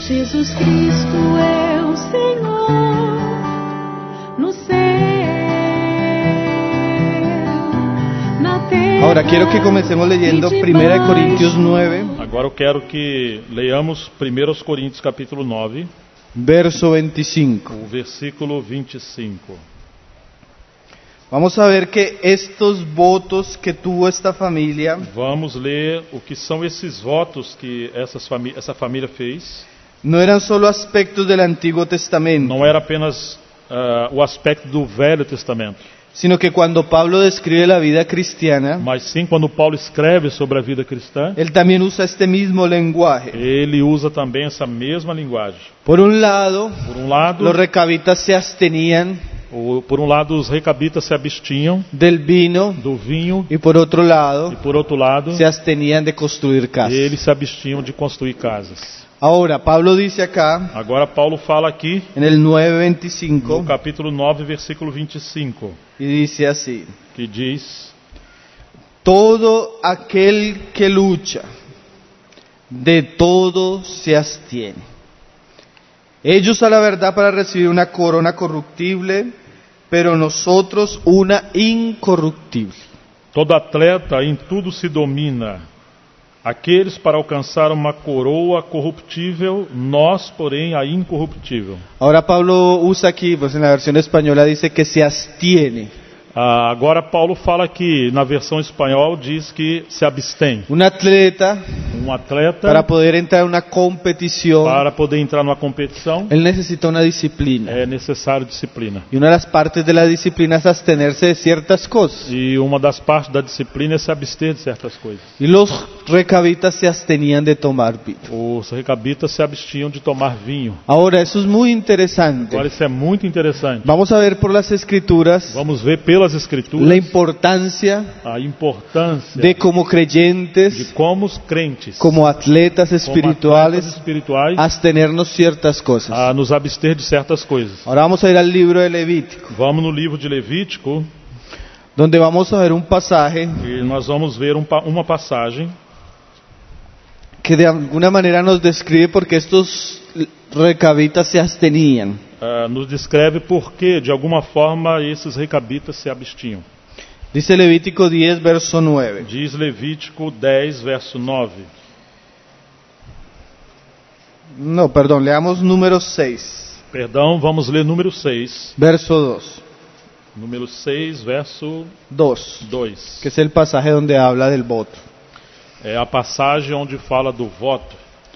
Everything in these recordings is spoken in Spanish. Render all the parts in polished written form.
Jesus Cristo é o Senhor no céu, na terra. Ahora quiero que comencemos leyendo 1 Corintios 9, Agora eu quero que leiamos 1 Coríntios capítulo 9, verso 25. o versículo 25. Vamos a ver que estos votos que tuvo esta familia Vamos ler o que são esses votos que essa família fez. no eran solo aspectos del Antiguo Testamento, Não era apenas o aspecto do Velho Testamento, sino que cuando Pablo describe la vida cristiana, mas sim quando Paulo escreve sobre a vida cristã, él también usa este mismo lenguaje. ele usa também essa mesma linguagem. Por un lado, Por um lado, los recabitas se abstenían os recabitas se abstinham del vino do vinho y por otro lado, e por outro lado, se abstenían de construir casas. eles se abstinham de construir casas. Ahora, Pablo dice acá, Agora Paulo fala aqui en el no 9:25, capítulo 9, versículo 25, y dice así: que diz: todo aquel que lucha, de todo se abstiene. Ellos a la verdad para recibir una corona corruptible, pero nosotros una incorruptible. todo atleta em tudo se domina, aqueles para alcançar uma coroa corruptível, nós, porém, a incorruptível. Ahora Pablo usa aquí, pues en la versión española dice que se abstiene. Agora Paulo fala que na versão espanhol diz que se abstém. Un atleta, Atleta, para poder entrar en una competición, para poder entrar numa competição, él necesita una disciplina. é necessário disciplina. Y una de las partes de la disciplina es abstenerse de ciertas cosas. E uma das partes da disciplina é se abster de certas coisas. Y los recabitas se abstenían de tomar vino. Os recabitas se abstinham de tomar vinho. Ahora, eso es muy interesante. Agora isso é muito interessante. Vamos a ver por las escrituras Vamos ver pelas escrituras la importancia a importância de como de creyentes, como os crentes, como atletas como espirituales, atletas espirituais, abstenernos ciertas cosas. a nos abster de certas coisas. Ahora vamos a ir al libro de Levítico, Vamos no livro de Levítico donde vamos a ver un pasaje e nós vamos ver uma passagem que de alguna manera nos describe por qué estos recabitas se abstenían. nos descreve por que, de alguma forma, esses recabitas se abstinham. Dice Levítico 10, verso 9. Diz Levítico 10, verso 9. No, perdón, leamos número 6, Perdão, vamos ler número 6. verso 2. Número 6, verso 2, 2. que es el pasaje donde habla del voto. É a passagem onde fala do voto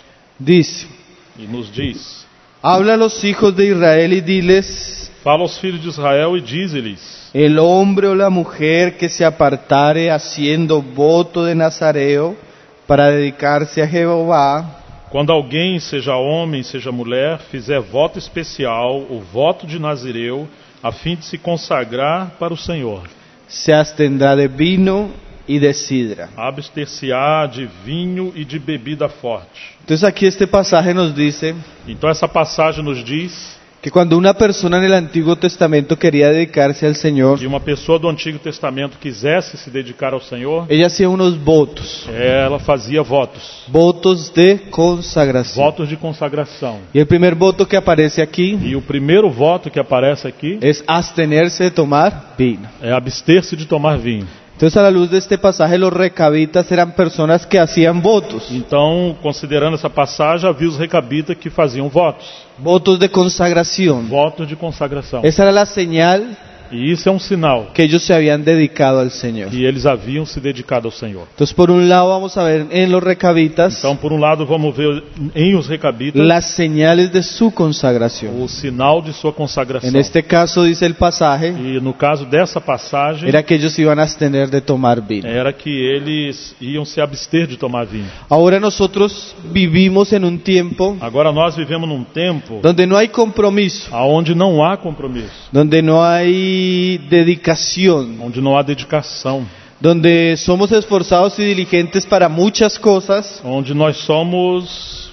Dice: e nos diz: habla a los hijos de Israel y diles: fala aos filhos de Israel e diz-lhes: el hombre o la mujer que se apartare haciendo voto de Nazareo para dedicarse a Jehová, quando alguém, seja homem, seja mulher, fizer voto especial, o voto de Nazireu, a fim de se consagrar para o Senhor, se abstendrá de vino y de sidra. abster-se-á de vinho e de bebida forte. Entonces aquí este pasaje nos dice Então essa passagem nos diz que cuando una persona en el Antiguo Testamento quería dedicarse al Señor, que uma pessoa do Antigo Testamento quisesse se dedicar ao Senhor, ella hacía unos votos, ela fazia votos, votos de consagración. votos de consagração. Y el primer voto que aparece aquí E o primeiro voto que aparece aqui es abstenerse de tomar vino. é abster-se de tomar vinho. Entonces, a la luz de este pasaje, los recabitas eran personas que hacían votos, Então, considerando essa passagem, havia os recabitas que faziam votos, votos de consagración. votos de consagração. Esa era la señal E isso é um sinal que ellos se habían dedicado al Señor. que eles haviam se dedicado ao Senhor. Entonces, por un lado vamos a ver en los recabitas Então, por um lado, vamos ver em os recabitas las señales de su consagración. o sinal de sua consagração. En este caso dice el pasaje, E no caso dessa passagem, era que ellos iban a abstener de tomar vino. era que eles iam se abster de tomar vinho. Ahora nosotros vivimos en un tiempo Agora nós vivemos num tempo donde no hay compromiso, onde não há compromisso, donde no hay dedicación, onde não há dedicação, donde somos esforzados y diligentes para muchas cosas, onde nós somos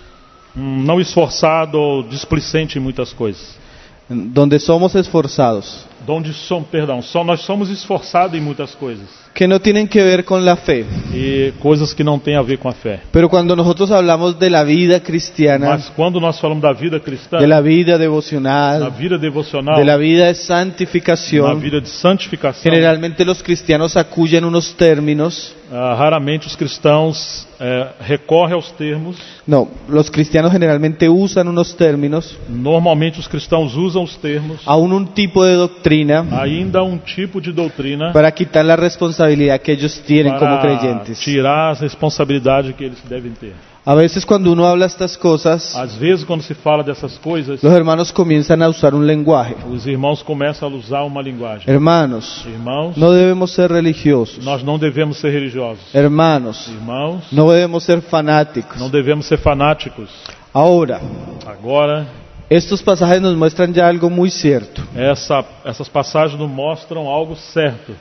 não esforçado ou displicente em muitas coisas. donde somos esforzados, Nós somos esforçados em muitas coisas. que no tienen que ver con la fe. e coisas que não têm a ver com a fé. Pero cuando nosotros hablamos de la vida cristiana, Mas quando nós falamos da vida cristã, de la vida na devocional, vida devocional, de la vida de na santificación, vida de santificação, generalmente los cristianos acuden unos términos. raramente os cristãos recorrem aos termos. No, los cristianos generalmente usan unos términos, Normalmente os cristãos usam os termos, aún un tipo de doctrina, ainda um tipo de doutrina, para quitar la responsabilidad que ellos tienen como para creyentes. tirar as responsabilidades que eles devem ter. A veces cuando uno habla estas cosas, Às vezes, quando se fala dessas coisas, los hermanos comienzan a usar un lenguaje. os irmãos começam a usar uma linguagem. Hermanos, Irmãos, no debemos ser religiosos. nós não devemos ser religiosos. Hermanos, Irmãos, no debemos ser fanáticos. não devemos ser fanáticos. Ahora, Agora, estos pasajes nos muestran ya algo muy cierto. essas passagens nos mostram algo certo.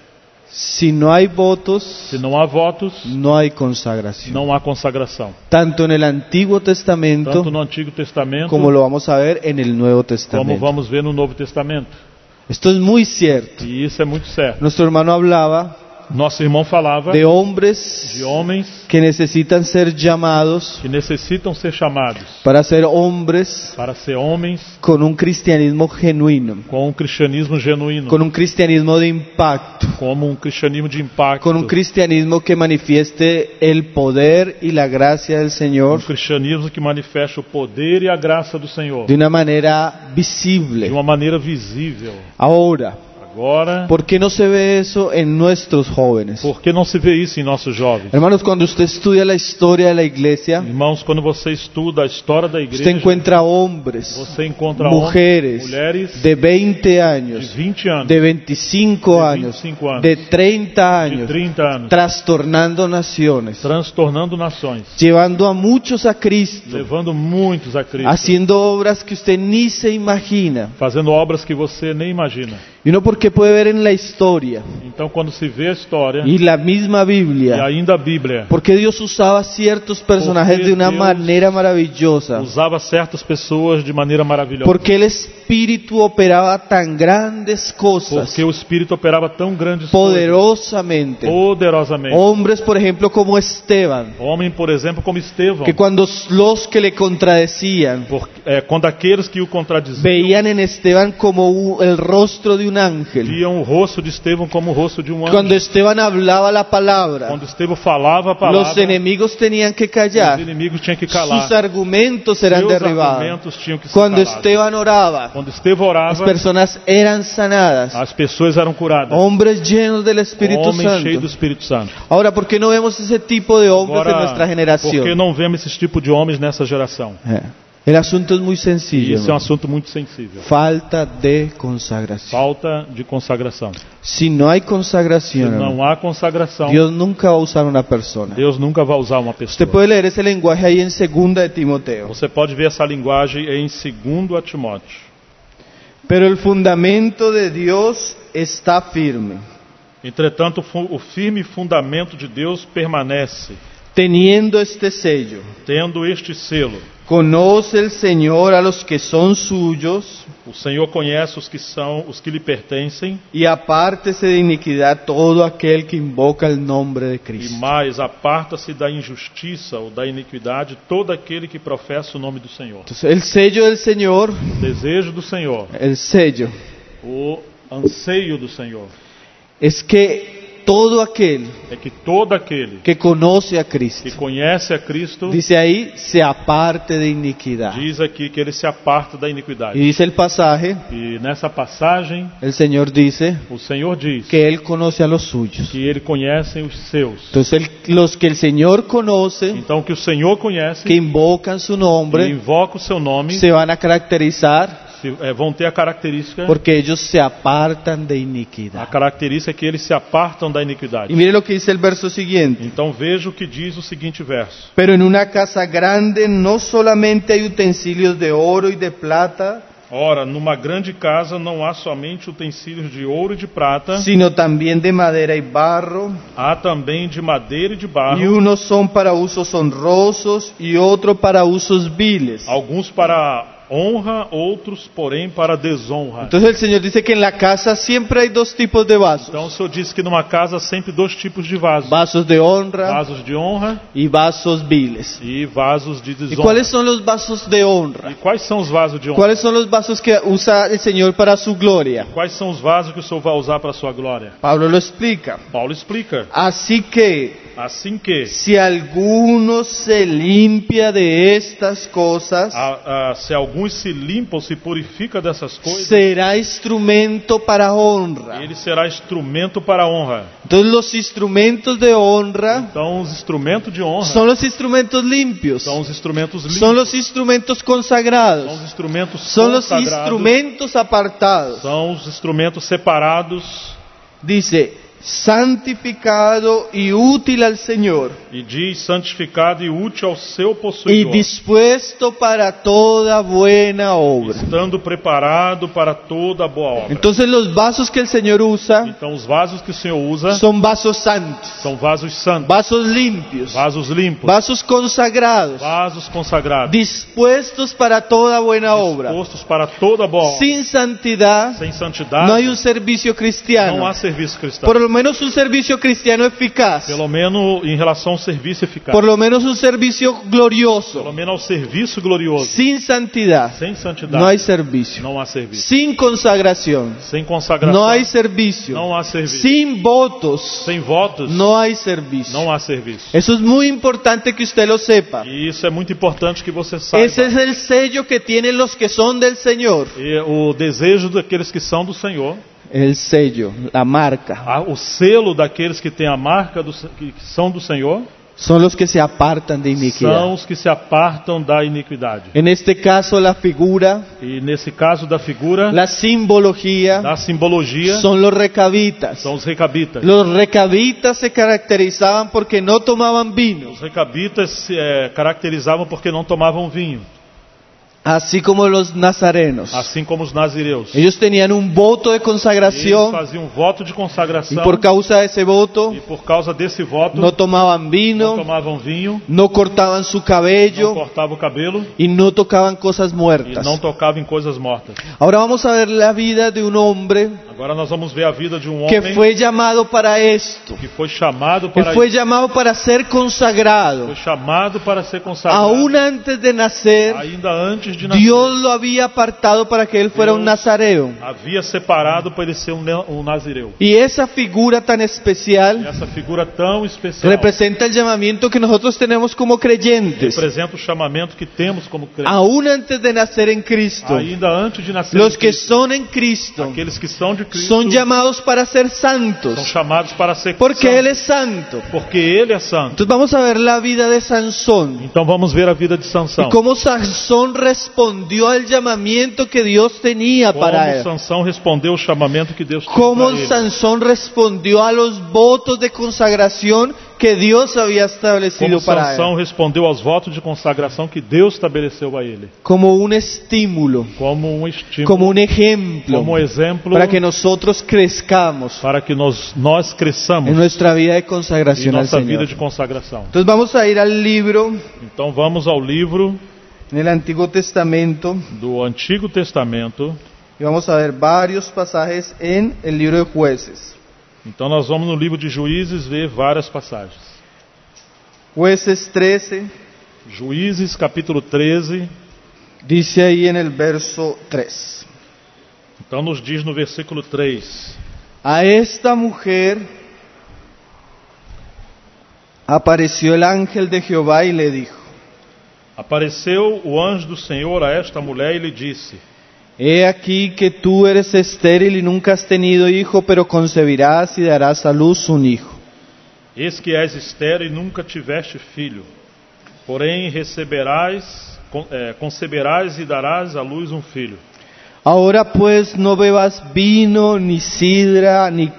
Si no hay votos, Se não há votos, no hay consagración. não há consagração. Tanto en el Antiguo Testamento Tanto no Antigo Testamento, como lo vamos a ver en el Nuevo como Testamento. vamos ver no Novo Testamento. Esto es muy cierto. E isso é muito certo. Nuestro hermano hablaba Nosso irmão falava de hombres de homens que necesitan ser llamados que necessitam ser chamados para ser hombres para ser homens con un cristianismo genuino, com um cristianismo genuíno, con un cristianismo de impacto, como um cristianismo de impacto, con un cristianismo que manifieste el poder y la gracia del Señor cristianismo que manifesta o poder e a graça do Senhor de una manera de visible. uma maneira visível. Ahora, Agora, ¿por qué no se ve eso en nuestros jóvenes? por que não se vê isso em nossos jovens? Hermanos, cuando usted estudia la historia de la iglesia, Irmãos, quando você estuda a história da usted igreja, encuentra hombres, você encontra mujeres mulheres de 20 de años, 20 anos, de 25 de años, 25 anos, de 30 de años, 30 anos, trastornando naciones, transtornando nações, llevando a muchos a Cristo, levando muitos a Cristo, haciendo obras que usted ni se imagina. fazendo obras que você nem imagina. Y uno porque puede ver en la historia Então, quando se vê a história y la misma e Biblia, ainda a Bíblia porque Dios usaba ciertos personajes Porque de una Dios manera maravillosa, usava certas pessoas de maneira maravilhosa, porque el Espíritu operaba tan grandes cosas, porque o Espírito operava tão grandes coisas, poderosamente. poderosamente. Hombres, por ejemplo, como Esteban, Homem, por exemplo, como Estevão, que cuando los que le contradecían quando aqueles que o contradiziam veían en Esteban como el rostro de un ángel, viam o rosto de Estevão como o rosto de um anjo. cuando Esteban hablaba la palabra, Quando Estevão falava a palavra, los enemigos tenían que os callar, inimigos tinham que calar. sus argumentos eran Seus derribados. argumentos tinham que ser Cuando calados. Esteban oraba, Quando Estevão las orava, personas eran sanadas, as pessoas eram curadas. hombres llenos del Espíritu Homens cheios do Santo. Espírito Santo. Ahora, ¿por qué no vemos ese tipo de hombres en nuestra por que generación? não vemos esse tipo de homens nessa geração? El asunto es muy E sencillo, isso é um hermano. assunto muito sensível. Falta de consagración. Falta de consagração. Si no hay Se consagración, hermano, não há consagração, Dios nunca va a usar una persona. Deus nunca vai usar uma pessoa. Usted puede leer ese lenguaje ahí en 2 de Timoteo. Você pode ver essa linguagem em 2 a Timóteo. Pero el fundamento de Dios está firme, Entretanto, o firme fundamento de Deus permanece, teniendo este sello. tendo este selo. Conoce el Señor a los que son suyos, O Senhor conhece os que lhe pertencem, y apártese de iniquidad todo aquel que invoca el nombre de e Cristo. mais aparta-se da injustiça ou da iniquidade todo aquele que professa o nome do Senhor. Entonces, el sello del Señor, O desejo do Senhor, el sello, o anseio do Senhor, es que todo aquel é que todo aquele que conoce a que Cristo, conhece a Cristo, dice ahí, se aparte de iniquidad. diz aqui que ele se aparta da Y iniquidade. dice el pasaje, E nessa passagem, el Señor dice o Senhor diz que Él conoce a los suyos. que ele conhece os seus. Entonces, los que el Señor conoce, Então, que o Senhor conhece, que invocan su e nombre, invoca o seu nome, se van a caracterizar vão ter a característica, porque ellos se apartan de iniquidad. a característica é que eles se apartam da Y iniquidade. mire lo que dice el verso siguiente. Então veja o que diz o seguinte verso. Pero en una casa grande no solamente hay utensilios de oro y de plata, Ora, numa grande casa não há somente utensílios de ouro e de prata, sino también de madera y barro, há também de madeira e de y barro, unos son para usos honrosos y otros para usos viles. alguns para honra, outros, porém, para desonra. Entonces el Señor dice que en la casa siempre hay dos tipos de vasos. Então o Senhor disse que numa casa há sempre dois tipos de vasos. Vasos de honra Vasos de honra y vasos viles. e vasos de ¿Y desonra. cuáles son los vasos de honra? E quais são os vasos de honra? ¿Cuáles son los vasos que usa el Señor para su gloria? Quais são os vasos que o Senhor vai usar para a sua glória? Pablo lo explica. Paulo explica. Así que Assim que, si alguno se limpia de estas cosas, se alguns se limpam, se purifica dessas coisas, será instrumento para honra. ele será instrumento para a honra. Entonces los instrumentos de honra Então os instrumentos de honra son los instrumentos limpios, são os instrumentos limpos, son los instrumentos são consagrados, os instrumentos son los consagrados, instrumentos apartados. são os instrumentos separados. Dice, santificado y útil al Señor E diz santificado e útil ao seu y possuidor, dispuesto para toda buena obra. estando preparado para toda boa obra. Entonces los vasos que el Señor usa Então os vasos que o Senhor usa son vasos santos, são vasos santos, vasos limpios, vasos limpos, vasos consagrados, vasos consagrados, dispuestos para toda buena obra. dispostos para toda boa obra. Sin santidad Sem santidade no hay un servicio não cristiano, há serviço cristão. por lo menos un servicio cristiano eficaz, Pelo menos em relação ao serviço eficaz. por lo menos un servicio Pelo glorioso. menos ao serviço glorioso. Sin santidad Sem santidade no hay servicio. não há serviço. Sin consagración Sem consagração no hay servicio. não há serviço. Sin votos Sem votos no hay servicio. não há serviço. Eso es muy importante que usted lo sepa. E isso é muito importante que você saiba. Ese es el sello que tienen los que son del Señor. E o desejo daqueles que são do Senhor, El sello, la marca, o selo daqueles que têm a marca que são do Senhor, son los que se apartan de são iniquidad. os que se apartam da iniquidade. En este caso, la figura, E nesse caso da figura, la simbología, da simbologia, son los recabitas. são os recabitas. Los recabitas se caracterizaban porque no tomaban vino, Os recabitas se caracterizavam porque não tomavam vinho, así como los nazarenos. assim como os nazireus. Ellos tenían un voto de Eles consagración faziam voto de y consagração por causa de ese voto e por causa desse voto no tomaban não vino, tomavam vinho, no cortaban su não cabello cortavam o cabelo y no tocaban cosas e muertas. não tocavam em coisas mortas. Ahora vamos a ver la vida de un hombre Agora nós vamos ver a vida de um que homem fue llamado para esto, que foi chamado que para fue llamado para ser consagrado. foi chamado para ser consagrado. Aún antes de nacer, Ainda antes de nascer, Dios lo había apartado para que él fuera un nazareo. havia separado para ele ser um nazireu. Y esa figura tan E especial essa figura tão especial representa el llamamiento que nosotros tenemos como creyentes. representa o chamamento que temos como crentes. Aún antes de nacer en Cristo, Ainda antes de nascer, los em que Cristo, son en Cristo aqueles que são de Cristo son llamados para ser são santos, chamados para ser porque santos, Él es santo. porque ele é santo. Entonces vamos a ver la vida de Sansón Então vamos ver a vida de Sansão. y cómo Sansón respondió al llamamiento que Dios tenía Como para él. Sansão respondeu o chamamento que Deus tinha Cómo para ele. Sansón respondió a los votos de consagración que Dios había establecido Como para Sansão él. respondeu aos votos de consagração que Deus estabeleceu a ele. Como un estímulo, Como um estímulo, como un ejemplo, como exemplo para que nosotros crezcamos para que nós cresçamos en nuestra vida de em consagración al nossa vida Señor. de consagração. Entonces vamos a ir al libro, Então vamos ao livro en el Antiguo Testamento, do Antigo Testamento. y vamos a ver varios pasajes en el libro de Jueces. Então nós vamos no livro de Juízes ver várias passagens. Jueces 13, Juízes capítulo 13. dice ahí en el verso 3. Então nos diz no versículo 3: A esta mujer apareció el ángel de Jehová y le dijo: Apareceu o anjo do Senhor a esta mulher e lhe disse: He aquí que tú eres estéril y nunca has tenido hijo, pero concebirás y darás a luz un hijo. Eis que és estéril e nunca tiveste filho, porém conceberás e darás à luz um filho. Ahora pues no bebas vino, ni sidra, ni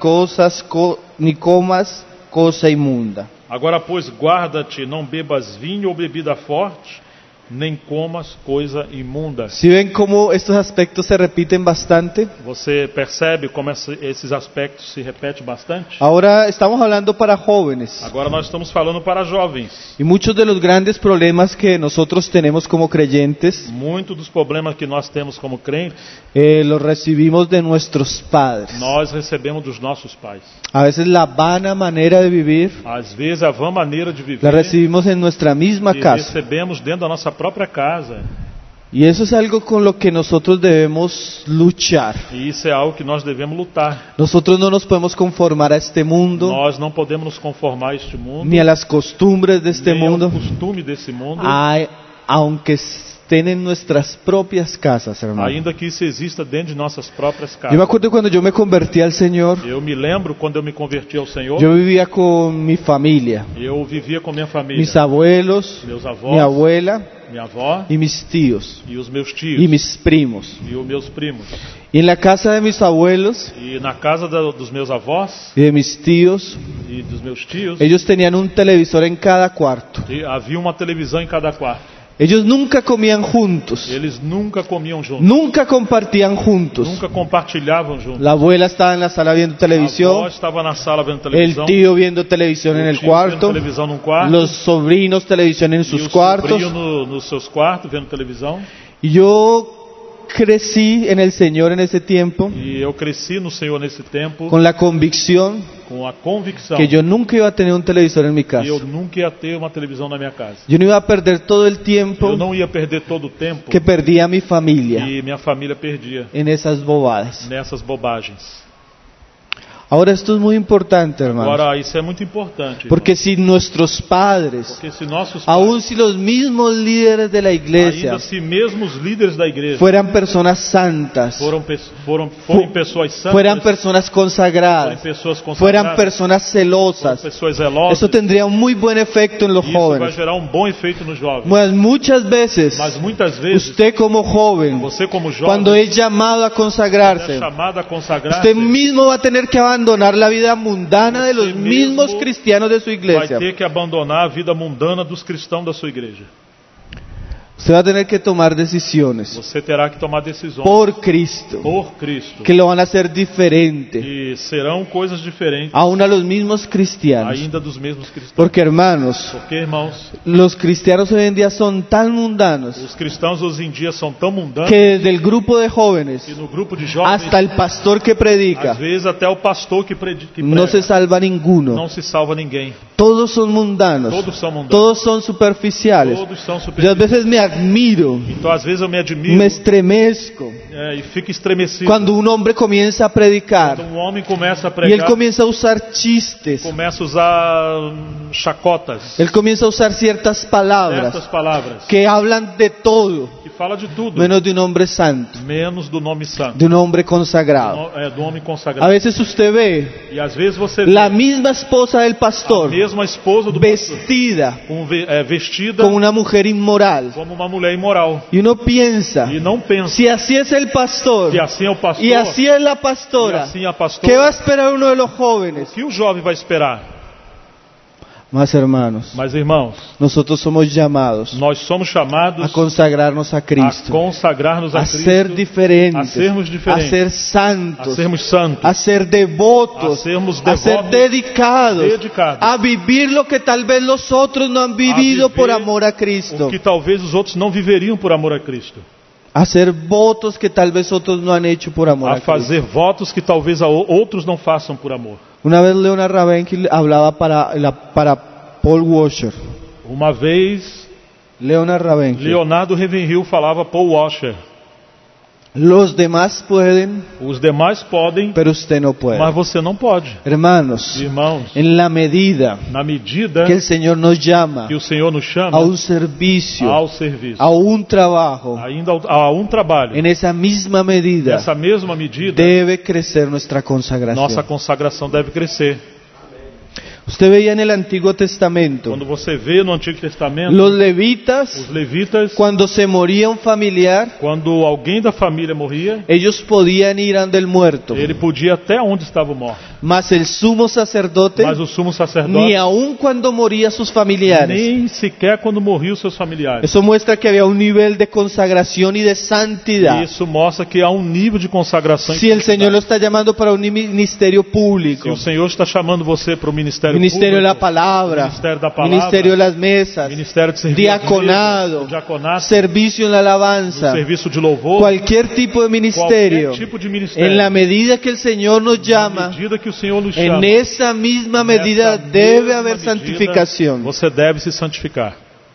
comas cosa inmunda. Agora, pois, guarda-te, não bebas vinho ou bebida forte, nem comas coisa imunda. ¿Sí ven cómo estos aspectos se repiten bastante? Você percebe como esses aspectos se repetem bastante? Ahora estamos hablando para jóvenes. Agora nós estamos falando para jovens. Y muchos de los grandes problemas que nosotros tenemos como creyentes Muitos dos problemas que nós temos como crentes, los recibimos de nuestros padres. nós recebemos dos nossos pais. A veces la vana manera de vivir Às vezes a vã maneira de la viver recibimos en nuestra misma e casa. recebemos dentro da nossa própria casa. Y eso es algo con lo que nosotros debemos luchar. E isso é algo que nós devemos lutar. Nosotros no nos podemos conformar a este mundo, Nós não podemos nos conformar a este mundo, ni a las costumbres de este nem ao mundo, costume desse mundo, aunque estén en nuestras propias casas, hermano. ainda que isso exista dentro de nossas próprias Yo me casas. acuerdo cuando yo me convertí al Señor, Eu me lembro quando eu me converti ao Senhor, yo vivía con mi familia, eu vivia com minha família, mis abuelos, meus mi avós, abuela minha avó y mis tíos e os meus y tios mis primos. e os meus primos. Y en la casa de mis abuelos E na casa dos meus avós y de mis tíos, e dos meus tios, ellos tenían un televisor en cada cuarto. havia uma televisão em cada quarto. Ellos nunca comían juntos, Eles nunca comiam juntos, nunca compartían juntos. nunca compartilhavam juntos. La abuela estaba en la sala viendo A avó televisión, estava na sala vendo el televisão, tío viendo televisión en o el tio vendo cuarto, televisão num quarto, los sobrinos televisión en e sus o cuartos. sobrinho nos seus quartos vendo televisão. Y yo crecí en el Señor en ese tiempo E eu cresci no Senhor nesse tempo con la convicción com a convicção que yo nunca iba a tener un televisor en mi que eu casa. nunca ia ter uma televisão na minha casa. Yo no iba a perder todo el tiempo Eu não ia perder todo o tempo que perdía mi familia que minha família perdia en esas bobadas. nessas bobagens. Ahora esto es muy importante, hermano, Agora, isso é muito importante. porque si nuestros padres, Porque se nossos aun pais, si los mismos líderes de la iglesia ainda se mesmo os líderes da igreja fueran personas santas, forem pessoas santas, fueran personas forem consagradas, pessoas fueran consagradas, personas forem celosas, pessoas zelosas, eso tendría un muy buen efecto en los isso vai jóvenes. gerar um bom efeito nos jovens. Pues muchas veces, Mas muitas vezes, usted como joven, você como jovem, cuando es llamado a é consagrarse, chamado a consagrar-se, usted mismo va a tener que abandonar la vida mundana de los Usted mismos mismo cristianos de su vai iglesia. ter que abandonar a vida mundana dos cristãos da sua igreja. Usted va a tener que tomar decisiones Você terá que tomar decisões por Cristo, por Cristo. que lo van a hacer diferente, E serão coisas diferentes aún a los mismos cristianos. ainda dos mesmos cristãos. Porque hermanos, Porque, irmãos, los cristianos hoy en día son tan mundanos os cristãos hoje em dia são tão mundanos que desde el grupo de jóvenes que no grupo de jovens, hasta el pastor que predica, às vezes até o pastor que prega, no se salva ninguno. não se salva ninguém. Todos son mundanos, Todos são mundanos. todos son superficiales. Todos são Yo a superficiais. veces me admiro, Então, às vezes eu me admiro me estremezco e fico estremecido. cuando un hombre comienza a predicar Quando um homem começa a y él pregar, comienza a usar chistes, começa a usar chacotas, él comienza a usar ciertas palabras certas palavras, que hablan de todo, que fala de tudo, menos de un hombre santo, menos do nome santo, de un hombre consagrado. do homem A consagrado. veces usted ve E às vezes você vê la misma esposa del a pastor mesma esposa do pastor vestida vestida como una mujer inmoral. como uma mulher imoral. Y uno piensa, E não pensa si así es el pastor que assim é o pastor y así es la e pastora, assim a ¿qué pastora. va a esperar uno de los jóvenes? O que o jovem vai esperar? Más hermanos, Mas, irmãos, nosotros somos llamados nós somos chamados a consagrarnos a a Cristo, consagrar-nos a a ser Cristo, diferentes, a sermos a diferentes, ser a santos, sermos santos, a ser devotos, a sermos a ser devotos, dedicados, dedicados, a vivir lo que tal vez los otros no han vivido viver por amor a Cristo, o que talvez os outros não viveriam por amor a Cristo, a hacer votos que tal vez otros no han hecho por amor a a Cristo. fazer votos que talvez outros não façam por amor. Una vez Leonard Ravenhill hablaba para Paul Washer. Uma vez, Leonard Ravenhill. Leonardo Ravenhill falava Paul Washer: Los demás pueden, os demais podem, pero usted no puede. mas você não pode. Hermanos, Irmãos, en la medida na medida que el Señor nos llama que o Senhor nos chama a un servicio, ao serviço, a un trabajo, ainda a um trabalho, en esa misma medida nessa mesma medida, debe crecer nuestra consagración. nossa consagração deve crescer. Usted veía en el Antiguo Testamento, Quando você vê no Antigo Testamento, los levitas, os levitas, cuando se moría un familiar, quando alguém da família morria, ellos podían ir ante el muerto ele podia até onde estava o morto mas el sumo sacerdote, mas o sumo ni sacerdote, aun cuando moría sus familiares. nem sequer quando morriam seus familiares. Eso muestra que había un nivel de consagración y de E santidad. isso mostra que há um nível de consagração. Si el Señor lo está llamando para un ministerio Se público, o Senhor está chamando você para o ministério ministerio de la público, palabra, Ministerio de la palabra, ministerio de las mesas, ministério de serviço, diaconado, diaconato, servicio en la alabanza, serviço de louvor, cualquier tipo de ministerio, qualquer tipo de ministério. en la medida que el Señor nos Na llama, medida que o Senhor nos en chama, esa misma medida nessa debe mesma haber medida, santificación. Você deve se santificar.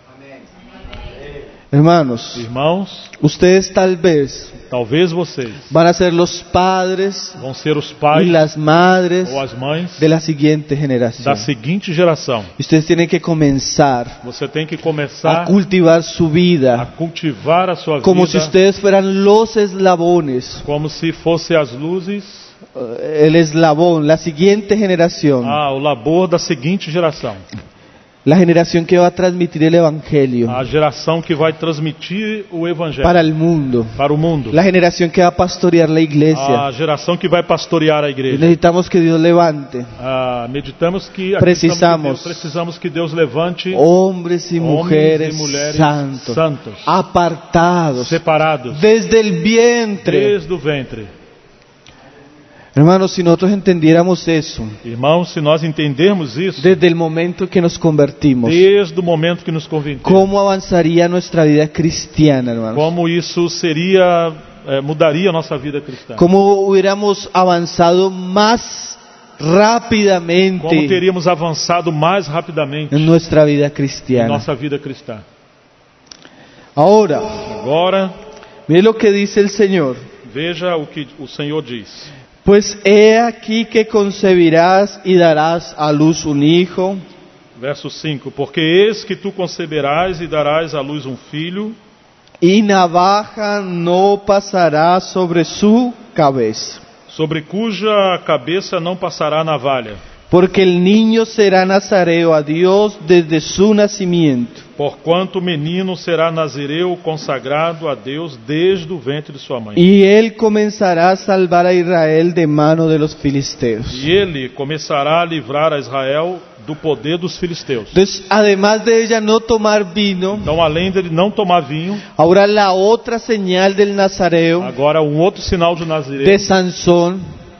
Hermanos, Irmãos, ustedes tal vez talvez vocês van a ser los padres vão ser os y pais las madres ou as mães de la siguiente da generación. seguinte geração. Y ustedes tienen que comenzar Você tem que a começar cultivar su a vida cultivar a sua como si vida ustedes fueran los eslabones, como se fosse as luzes, el eslabón, la siguiente generación, o labor da seguinte geração. la generación que va a transmitir el Evangelio A geração que vai transmitir o evangelho para el mundo, para o mundo. la generación que va a pastorear la iglesia. A geração que vai pastorear a Y igreja. necesitamos que Dios levante Meditamos que precisamos que Deus levante hombres y homens mujeres e mulheres santos, apartados separados desde el vientre. desde o ventre. Hermanos, si nosotros entendiéramos eso Irmãos, se nós entendermos isso, desde el momento que nos convertimos, desde o momento que nos convertemos, ¿cómo avanzaría nuestra vida cristiana, hermanos? como isso seria, mudaria a nossa vida cristã. ¿Cómo hubiéramos avanzado más Como rápidamente teríamos avançado mais rapidamente en nuestra vida em cristiana? nossa vida cristã. Ahora, Agora, mire lo que dice el Señor. veja o que o Senhor diz. Pues he aquí que concebirás y darás a luz un hijo, Verso 5: Porque eis que tu conceberás e darás à luz um filho, y navaja no pasará sobre su cabeza, sobre cuja cabeça não passará navalha, porque el niño será nazareo a Dios desde su nacimiento. porquanto o menino será nazireu consagrado a Deus desde o ventre de sua mãe. Y él comenzará a salvar a Israel de mano de los filisteos. E ele começará a livrar a Israel do poder dos filisteus. Entonces, además de ella no tomar vino, Então, além dele não tomar vinho, ahora la otra señal del nazareo, agora um outro sinal de Nazireu, de Sansón,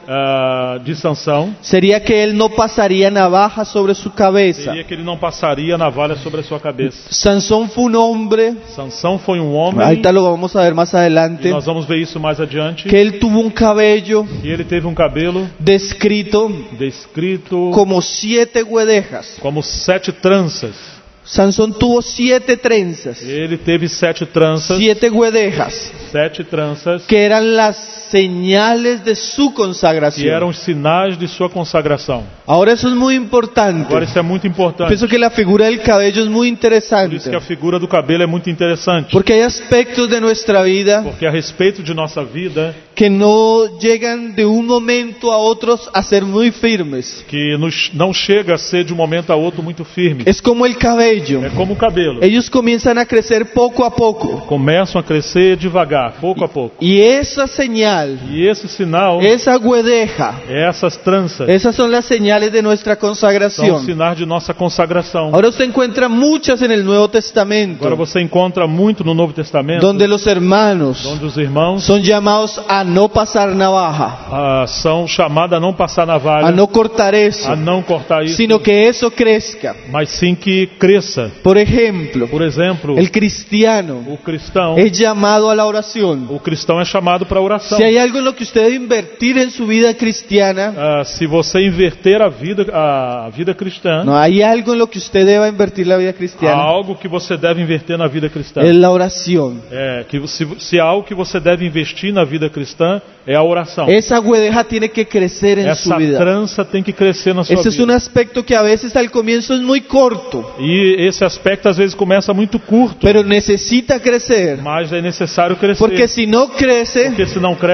de Sansão, sería que él no pasaría navaja sobre su cabeza. seria que ele não passaria navalha sobre a sua cabeça. Sansón fue un hombre, Sansão foi um homem, ahorita lo vamos a ver más e adelante, nós vamos ver isso mais adiante, que él tuvo un cabello e ele teve um cabelo descrito descrito como 7 guedejas. como 7 tranças. Sansón tuvo 7 trenzas, Ele teve 7 tranças, 7 guedejas, 7 tranças, que eran las señales de su que consagración. eram os sinais de sua consagração. Ahora eso es muy importante. Agora isso é muito importante. Pienso que la figura del cabello es muy Por interesante, isso que a figura do cabelo é muito interessante. porque hay aspectos de nuestra vida Porque a respeito de nossa vida, que no llegan de un momento a otro a ser muy firmes. que não chega a ser de um momento a outro muito firme. Es como el cabello. É como o cabelo. Ellos comienzan a crecer poco a poco. Começam a crescer devagar, pouco a pouco. Y esa señal, E esse sinal, esa guedeja, essas tranças, esas son las señales de nuestra são consagración. sinais de nossa consagração. Ahora usted encuentra muchas en el Nuevo Testamento, Agora você encontra muito no Novo Testamento, donde los hermanos onde os irmãos son llamados a no pasar navaja, são chamados a não passar a navalha, no cortar eso, a não cortar isso, sino que eso crezca. mas sim que cresça. Por ejemplo, Por exemplo, el cristiano o cristão es llamado a la oración. é chamado para a oração. Si hay algo en lo que usted debe invertir en su vida cristiana, Se você inverter a vida cristã, no hay algo en lo que usted deba invertir la vida há cristiana, algo que você deve invertir na vida cristã. es la oración. Se há algo que você deve investir na vida cristã, é a oração. Esa guedeja tiene que crecer en su Essa vida. trança tem que crescer na sua Ese es un vida. aspecto que a veces al comienzo es muy corto, E esse aspecto às vezes começa muito curto, pero necesita crecer, mas é necessário crescer. porque si no crece, Porque se não cresce,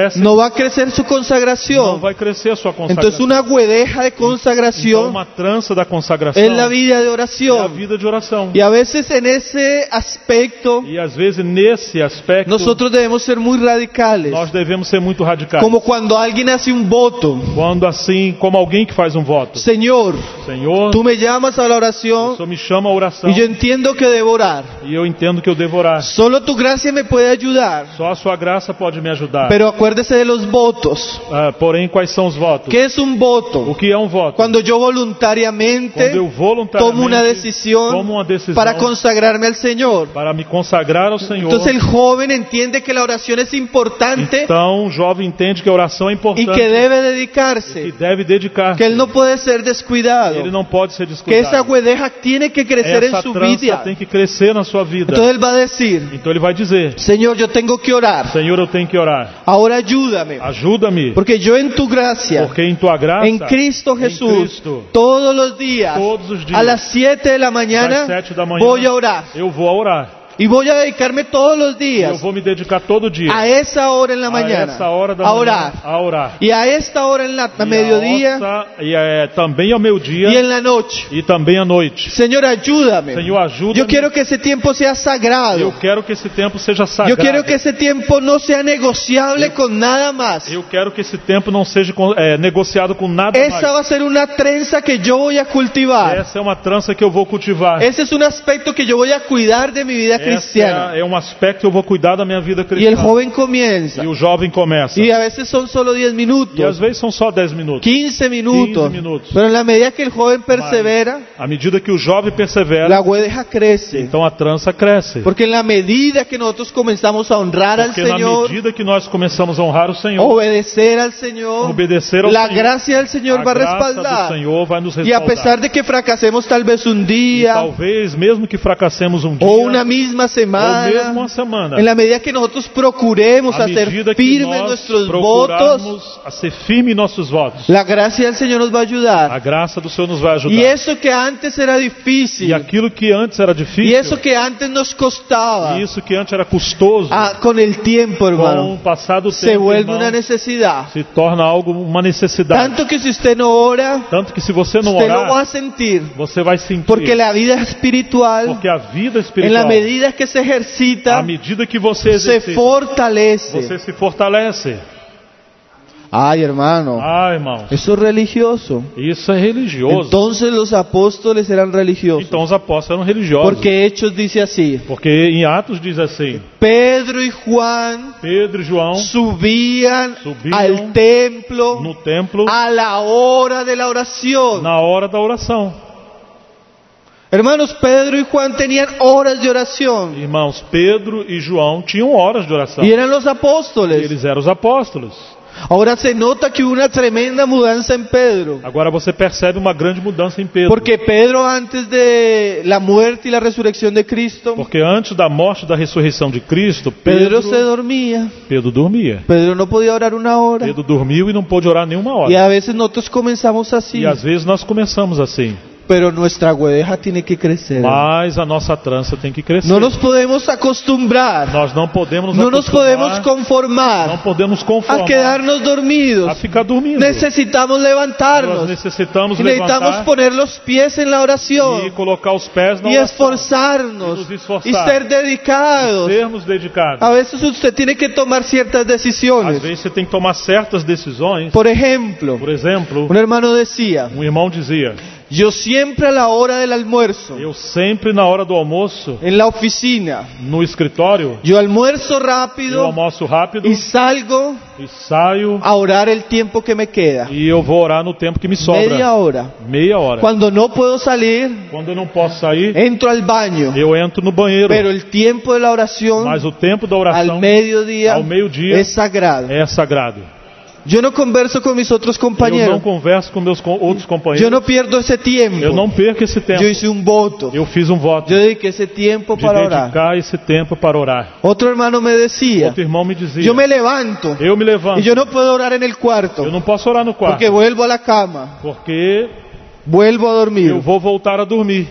crescem, no va a crecer su não consagración. vai crescer a sua consagração. Entonces una guedeja de Então, consagración uma trança da consagração es la vida de é a oración. vida de oração. Y a veces en ese aspecto E às vezes nesse aspecto nosotros debemos ser muy radicales. nós devemos ser muito radicais. Como cuando alguien hace un voto. Quando assim, como alguém que faz um voto. Señor, Senhor, tú me llamas a la o oración Senhor me chama a oração y yo entiendo que debo orar. e eu entendo que eu devo orar. Solo tu gracia me puede ayudar. Só a sua graça pode me ajudar. Pero acuérdese de los votos. Porém, quais são os votos? ¿Qué es un O voto? que é um voto? Cuando yo Quando voluntariamente eu voluntariamente tomo una decisión tomo uma decisão para consagrarme al Señor. para me consagrar ao Senhor. Entonces el joven entiende que la oración es importante Então, o jovem entende que a oração é y importante que debe e dedicarse, deve dedicar. que él no puede ser descuidado, Ele não pode ser que esa descuidado. guedeja tiene que crecer en Essa su trança vida. tem que crescer na sua vida. Entonces él va a decir, Então ele vai dizer: Señor, yo tengo que orar, Senhor, eu tenho que orar. ahora ayúdame, Ajuda-me, porque yo en tu gracia, porque em tua graça, en Cristo em Jesús, Cristo, todos los días, todos os dias, a las 7 de la às mañana, 7 da manhã, voy a orar. eu vou a orar. Y voy a dedicarme todos los Eu días vou me dedicar todo dia a esa hora en la a mañana essa hora da a manhã orar. a orar. Y a esta hora en la E mediodía também ao meio-dia y en la noche. e também à noite. Señor, ayúdame. Senhor, ajuda-me. Yo quiero que ese tiempo sea Eu sagrado. quero que esse tempo seja sagrado. Yo quiero que ese tiempo no sea negociable con nada más. Eu quero que esse tempo não seja negociado com nada Esa mais. va a ser una trenza que yo voy a cultivar. Essa é uma trança que eu vou cultivar. Ese es un aspecto que yo voy a cuidar de mi vida cristiana. É um aspecto que eu vou cuidar da minha vida Y cristã. el joven comienza. E o jovem começa. Y a veces son solo 10 E às minutos, vezes são só 10 minutos. 15 minutos. 15 minutos. Pero en la medida que el joven persevera, À medida que o jovem persevera, la guedeja crece. então a trança cresce. Porque en la medida que nosotros comenzamos a honrar al Porque na Señor, medida que nós começamos a honrar o Senhor, obedecer al Señor, obedecer ao la Senhor, gracia del Señor a va a graça do respaldar. Senhor vai nos Y a respaldar. pesar de que fracasemos tal vez un E día talvez, mesmo que fracassemos um dia, o una misma ou mesmo semana, uma semana, en la medida que nosotros procuremos à hacer medida que firmes nós nuestros votos, procurarmos a ser firme em nossos votos, la gracia del Señor nos va a a ayudar. graça do Senhor nos vai ajudar. Y eso que antes era difícil, E aquilo que antes era y difícil, eso que antes nos costaba, e isso que antes era custoso, con el tiempo, com hermano, o passar do se tempo, vuelve irmão, una necesidad. se torna algo, uma necessidade. Tanto que si usted no ora, Tanto que se você não usted lo va a orar, sentir. você vai sentir. Porque la vida espiritual, Porque a vida en la espiritual, medida que se à ejercita, medida que você se exercita, fortalece. você se fortalece. Ay, hermano, Irmão, eso es religioso. isso é religioso. Entonces los apóstoles eran religiosos. Então os apóstolos eram religiosos. Porque Hechos dice así: Porque em Atos diz assim: Pedro y Juan Pedro e João subían Subían al templo no templo a la hora de la oración. na hora da oração. Hermanos, Pedro y Juan tenían horas de oración. Irmãos, Pedro e João tinham horas de oração. Y eran los apóstoles. Eles eram os apóstolos. Ahora se nota que hubo una tremenda mudanza en Pedro. Agora você percebe uma grande mudança em Pedro. Porque Pedro, antes de la muerte y la resurrección de Cristo, Porque antes da morte e da ressurreição de Cristo, Pedro se dormía. Pedro dormia. Pedro no podía orar una hora. Pedro dormiu e não pôde orar nenhuma hora. Y a veces nosotros comenzamos así. E às vezes nós começamos assim. Pero nuestra guedeja tiene que crecer. Mas a nossa trança tem que crescer. No nos podemos acostumbrar. Nós não podemos nos No nos acostumar, podemos não conformar podemos a conformar quedarnos dormidos. a ficar dormindo. Necesitamos Nós levantarnos. necessitamos Y necesitamos levantar poner los pies en la e oración. colocar os pés na Y oração. esforzarnos. Y nos esforzar. Y ser dedicados. Sermos dedicados. A veces usted tiene que tomar ciertas Às decisiones. vezes você tem que tomar certas decisões. Por ejemplo, Por exemplo, un hermano decía: um irmão dizia: yo siempre a la hora del almuerzo, eu sempre na hora do almoço, en la oficina, no escritório, yo almuerzo eu rápido almoço rápido y salgo e saio a orar el tiempo que me queda. e eu vou orar no tempo que me sobra. Media hora. Meia hora. Cuando no puedo salir, Quando eu não posso sair, entro al baño. eu entro no banheiro. Pero el tiempo de la oración Mas o tempo da al oração mediodía ao meio-dia es sagrado. é sagrado. Yo no converso con mis otros Eu não compañeros. converso com meus outros Yo companheiros. no pierdo ese tiempo. Eu não perco esse tempo. Yo hice un voto. Eu fiz um voto Yo dediqué ese tiempo de para orar. dedicar esse tempo para orar. Otro hermano me decía: Outro irmão me dizia: yo me levanto eu me levanto. y yo no puedo orar en el cuarto Eu não posso orar no quarto. porque vuelvo a la cama, Porque vuelvo a dormir. eu vou voltar a dormir.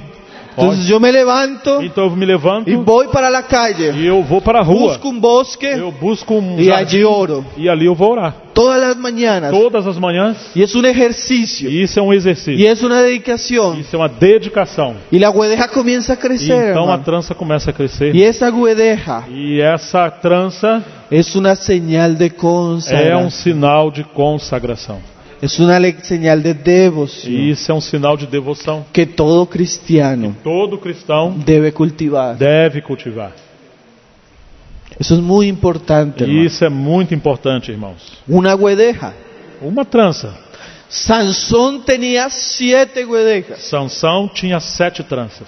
Entonces yo me levanto Então eu me levanto y voy para la calle, e eu vou para a rua. busco un bosque Eu busco y allí oro e ali eu vou orar. todas las mañanas. Todas as manhãs. Y es un ejercicio, E isso é um exercício. y es una dedicación. Isso é uma dedicação. Y la guedeja comienza a E crecer, então a hermano. trança começa a crescer. Y esa guedeja E essa trança es una señal de é consagración. sinal de consagração. Es una señal de devoción E isso é sinal de devoção. que todo cristiano Todo cristão debe cultivar. deve cultivar. Eso es muy importante, E hermano. isso é muito importante, irmãos. Una guedeja. Uma trança. Sansón tenía 7 guedejas. Sansão tinha 7 tranças.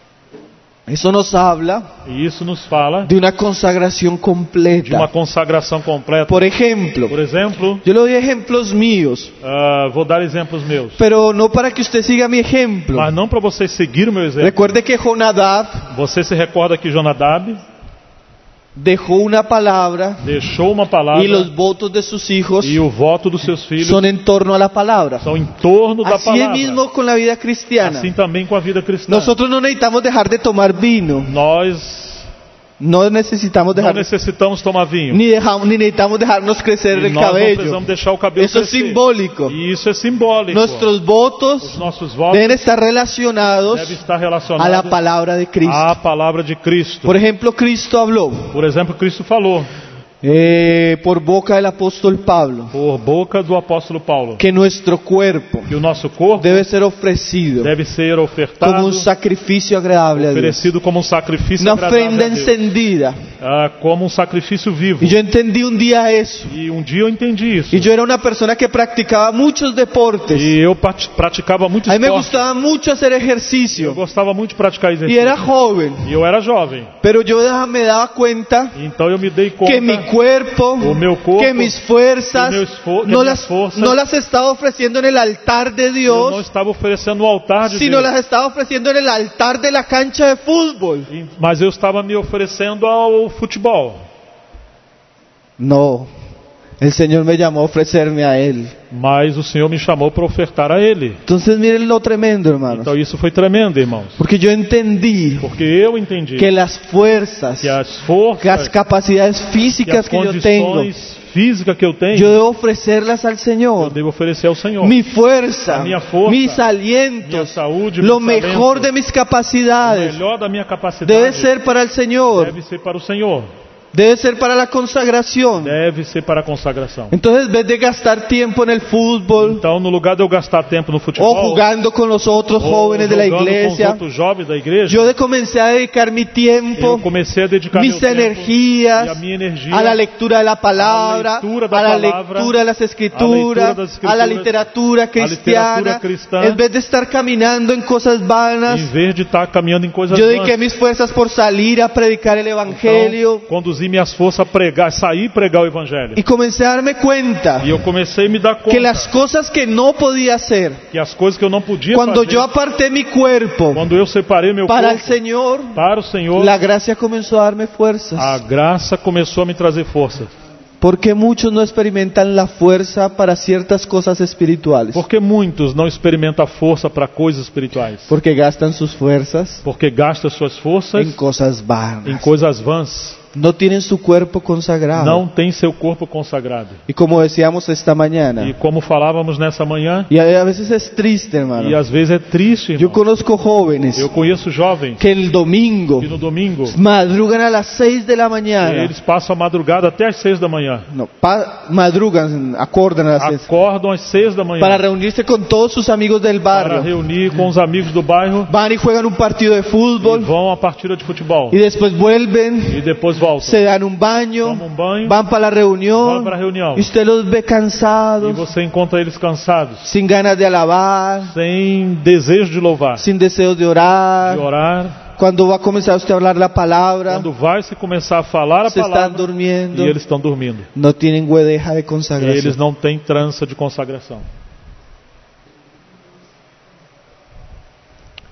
Eso nos habla E isso nos fala de una consagración de uma completa. consagração completa. Por ejemplo, Por exemplo, yo le doy ejemplos míos, vou dar exemplos meus. pero no para que usted siga mi ejemplo. Mas não para você seguir o meu exemplo. Recuerde que Jonadab Você se recorda que Jonadab dejó una palabra deixou uma palavra y los votos de sus hijos e o voto dos seus filhos son en torno a la palabra. são em torno da Así es palavra. mismo con la vida cristiana. Assim também com a vida cristã. Nosotros no necesitamos dejar de tomar vino, Nós no necesitamos não dejar, necessitamos tomar vinho. ni necesitamos dejarnos crecer E el nós não cabello. precisamos deixar o cabelo Eso es crescer. simbólico. E isso é simbólico. Nuestros Os votos nossos votos deben estar relacionados devem estar a la relacionados palabra de Cristo. à palavra de Cristo. Por ejemplo, Cristo habló Por exemplo, Cristo falou por boca del apóstol Pablo por boca do apóstolo Paulo que nuestro cuerpo que o nosso corpo debe ser ofrecido deve ser como ofertado, un sacrificio agradable a Dios, oferecido como um sacrifício una agradável ofrenda a Deus. encendida. Como um sacrifício vivo. Y yo entendí un día eso. E um dia eu entendi isso. Y yo era una persona que practicaba muchos deportes. E eu praticava muito A mí me esporte. gustaba mucho hacer Eu ejercicio. gostava muito de praticar Y exercício. era joven. E eu era jovem. Pero yo me daba cuenta Então eu me dei conta que mi cuerpo, o meu corpo, que mis fuerzas, que no minhas las, forças, no las estaba ofreciendo en el altar de eu não Dios, estava oferecendo no altar de sino Deus. las estaba ofreciendo en el altar de la cancha de fútbol. Mas eu estava me oferecendo ao futebol. No, el Señor me llamó a ofrecerme a Él. Mas o Senhor me chamou para ofertar a Ele. Entonces miren lo tremendo, hermanos. Então isso foi tremendo, irmãos. Porque yo entendí Porque eu entendi que las fuerzas, que as que forças, las capacidades que físicas as que yo tengo, condições físicas que eu tenho, yo debo ofrecerlas al eu Señor. devo oferecer ao Senhor. Mi fuerza, A minha força, mis minha alientos, saúde, lo meus mejor talentos, de mis o capacidades melhor da minha capacidade debe ser para el Señor, deve ser para o Senhor. debe ser para la consagración. Deve ser para a consagração. Entonces, en vez de gastar tiempo en el fútbol Então, no lugar de eu gastar tempo no futebol, o jugando con los otros ou jóvenes de la jogando com os iglesia, outros jovens da igreja, yo comencé a dedicar mi tiempo, eu comecei a dedicar mis meu tempo energías e a minha energia a la lectura de la palabra, a la lectura da a la palavra, lectura de las escrituras, das a la escrituras, literatura cristiana, literatura cristã, en vez de estar caminando en cosas vanas. em vez de estar caminhando em coisas Yo vãs. dediqué mis fuerzas por salir a predicar el Evangelio Então, conduzi minhas forças a pregar, sair e pregar o Evangelho. y comencé a darme cuenta E eu comecei a me dar conta que las cosas que no podía hacer, que as coisas que eu não podia cuando fazer, yo aparté mi cuerpo quando eu separei meu para el corpo Señor, para o Senhor, la gracia comenzó a darme fuerzas. a graça começou a me trazer força. Porque muchos no experimentan la fuerza para ciertas cosas espirituales. Porque muitos não experimentam a força para coisas espirituais. Porque gastan sus fuerzas Porque gastam suas forças en cosas em vanas. coisas vãs. No tienen su cuerpo consagrado. Não tem seu corpo consagrado. Y como decíamos esta mañana, E como falávamos nessa manhã, y a veces es triste, hermano. e às vezes é triste, Yo irmão. conozco jóvenes Eu conheço jovens que el domingo que no domingo madrugan a las 6 de la mañana. eles passam a madrugada até às 6 da manhã. No, madrugan, acordan a las 6 Acordam às 6 da manhã para reunirse con todos sus amigos del para barrio. reunir com os amigos do bairro Van y juegan un partido de e fútbol vão a partida de futebol. y después vuelven, E depois voltam. se dan un baño, Tomam um banho, van para la vão reunión para a reunião. y usted los ve E cansados, você encontra eles cansados, sin ganas de alabar, sem desejo de louvar, sin deseos de orar. de orar. Cuando va a comenzar usted a hablar la palabra, Quando vai se começar a falar a se están palavra, durmiendo, e eles estão dormindo. no tienen guedeja de consagración. Eles não têm trança de consagração.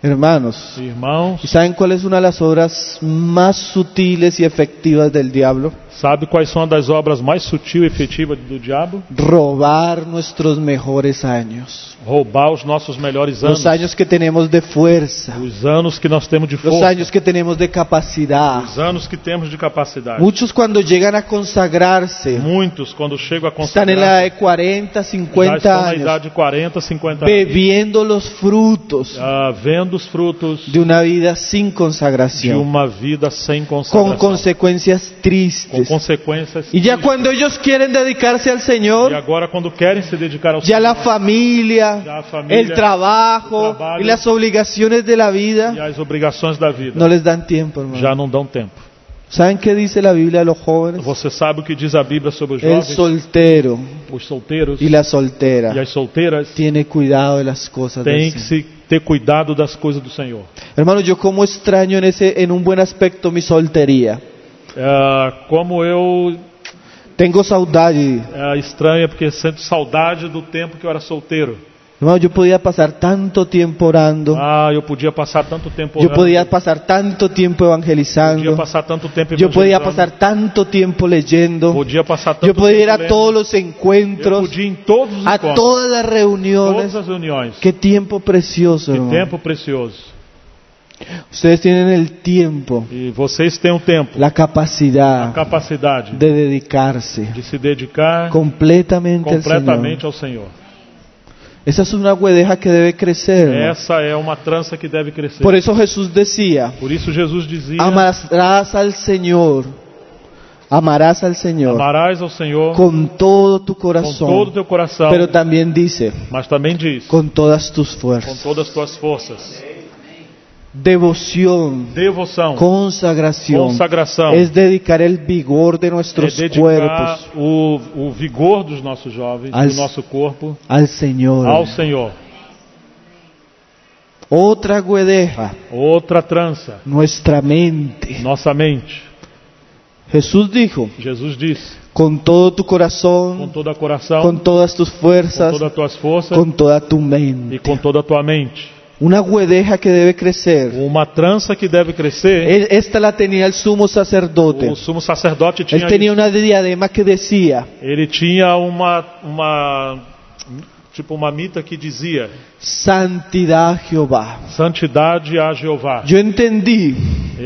Hermanos, Irmãos, ¿y saben cuál es una de las obras más sutiles y efectivas del diablo? sabe quais são das obras mais sutil e efetivas do diabo? Robar nuestros mejores años. Roubar os nossos melhores Los anos. años que tenemos de fuerza. Os anos que nós temos de Los força. años que tenemos de capacidad. Os anos que temos de capacidade. Muchos cuando llegan a consagrarse Muitos, quando chegam a están en la consagrar, edad de 40, já 50 estão na años, idade de 40, 50 anos. bebiendo los frutos Vendo os frutos de una vida sin de consagración, uma vida sem con consagração. consecuencias Com tristes. consequências. Y ya cuando ellos quieren dedicarse al E Señor, agora, quando querem se dedicar ao ya Senhor, la familia, ya la familia, el trabajo el trabajo y las obligaciones de la e vida as obrigações da vida no les dan tiempo, hermano. já não dão tempo. ¿Saben qué dice la Biblia de los jóvenes? Você sabe o que diz a Bíblia sobre os El jovens, soltero os solteiros y la e soltera as solteiras? tiene cuidado de las cosas del Tem que Señor. ter cuidado das coisas do Senhor. Hermano, yo como extraño en un buen aspecto mi soltería. Como eu Tengo saudade. estranho, porque sinto saudade do tempo que eu era solteiro. Hermano, yo podía pasar tanto tiempo orando. Eu podia passar tanto tempo Yo orando, podía pasar tanto tiempo podia evangelizando. passar tanto tempo Yo podía evangelizando, pasar tanto tiempo leyendo. podia passar tanto Yo podía ir tempo a lendo, todos los eu encuentros, podia ir em todos os a encontros, todas las todas reuniones. as reuniões. Qué tiempo precioso, Que hermano. tempo precioso. Ustedes tienen el tiempo, E vocês têm o tempo, la a capacidad capacidade de dedicarse de se dedicar completamente al Señor. completamente ao Senhor. Esa es una guedeja que debe crecer, hermano. Essa é uma trança que deve crescer. Por eso Jesús decía: Por isso Jesus dizia: amarás al Señor amarás ao Senhor con todo tu com todo o corazón, teu coração, pero también dice, mas também diz, con todas tus com fuerzas. todas as tuas forças. Devoción, Devoção, consagración, consagração, es dedicar el vigor de é nuestros dedicar cuerpos o vigor dos nossos jovens, Al- do nosso corpo, al Señor. ao Senhor. Otra guedeja, Outra trança, nuestra mente. nossa mente. Jesús dijo: Jesus disse, con todo tu com corazón, todo o coração, con todas tus com fuerzas, todas as tuas forças con toda tu e mente. com toda a tua mente. Una guedeja que debe crecer. Uma trança que deve crescer. Esta la tenía el sumo sacerdote. O sumo sacerdote Él tinha tenía isso. una diadema que decía: Ele tinha uma mita que dizia: santidad a Jehová. santidade a Jeová. Yo entendí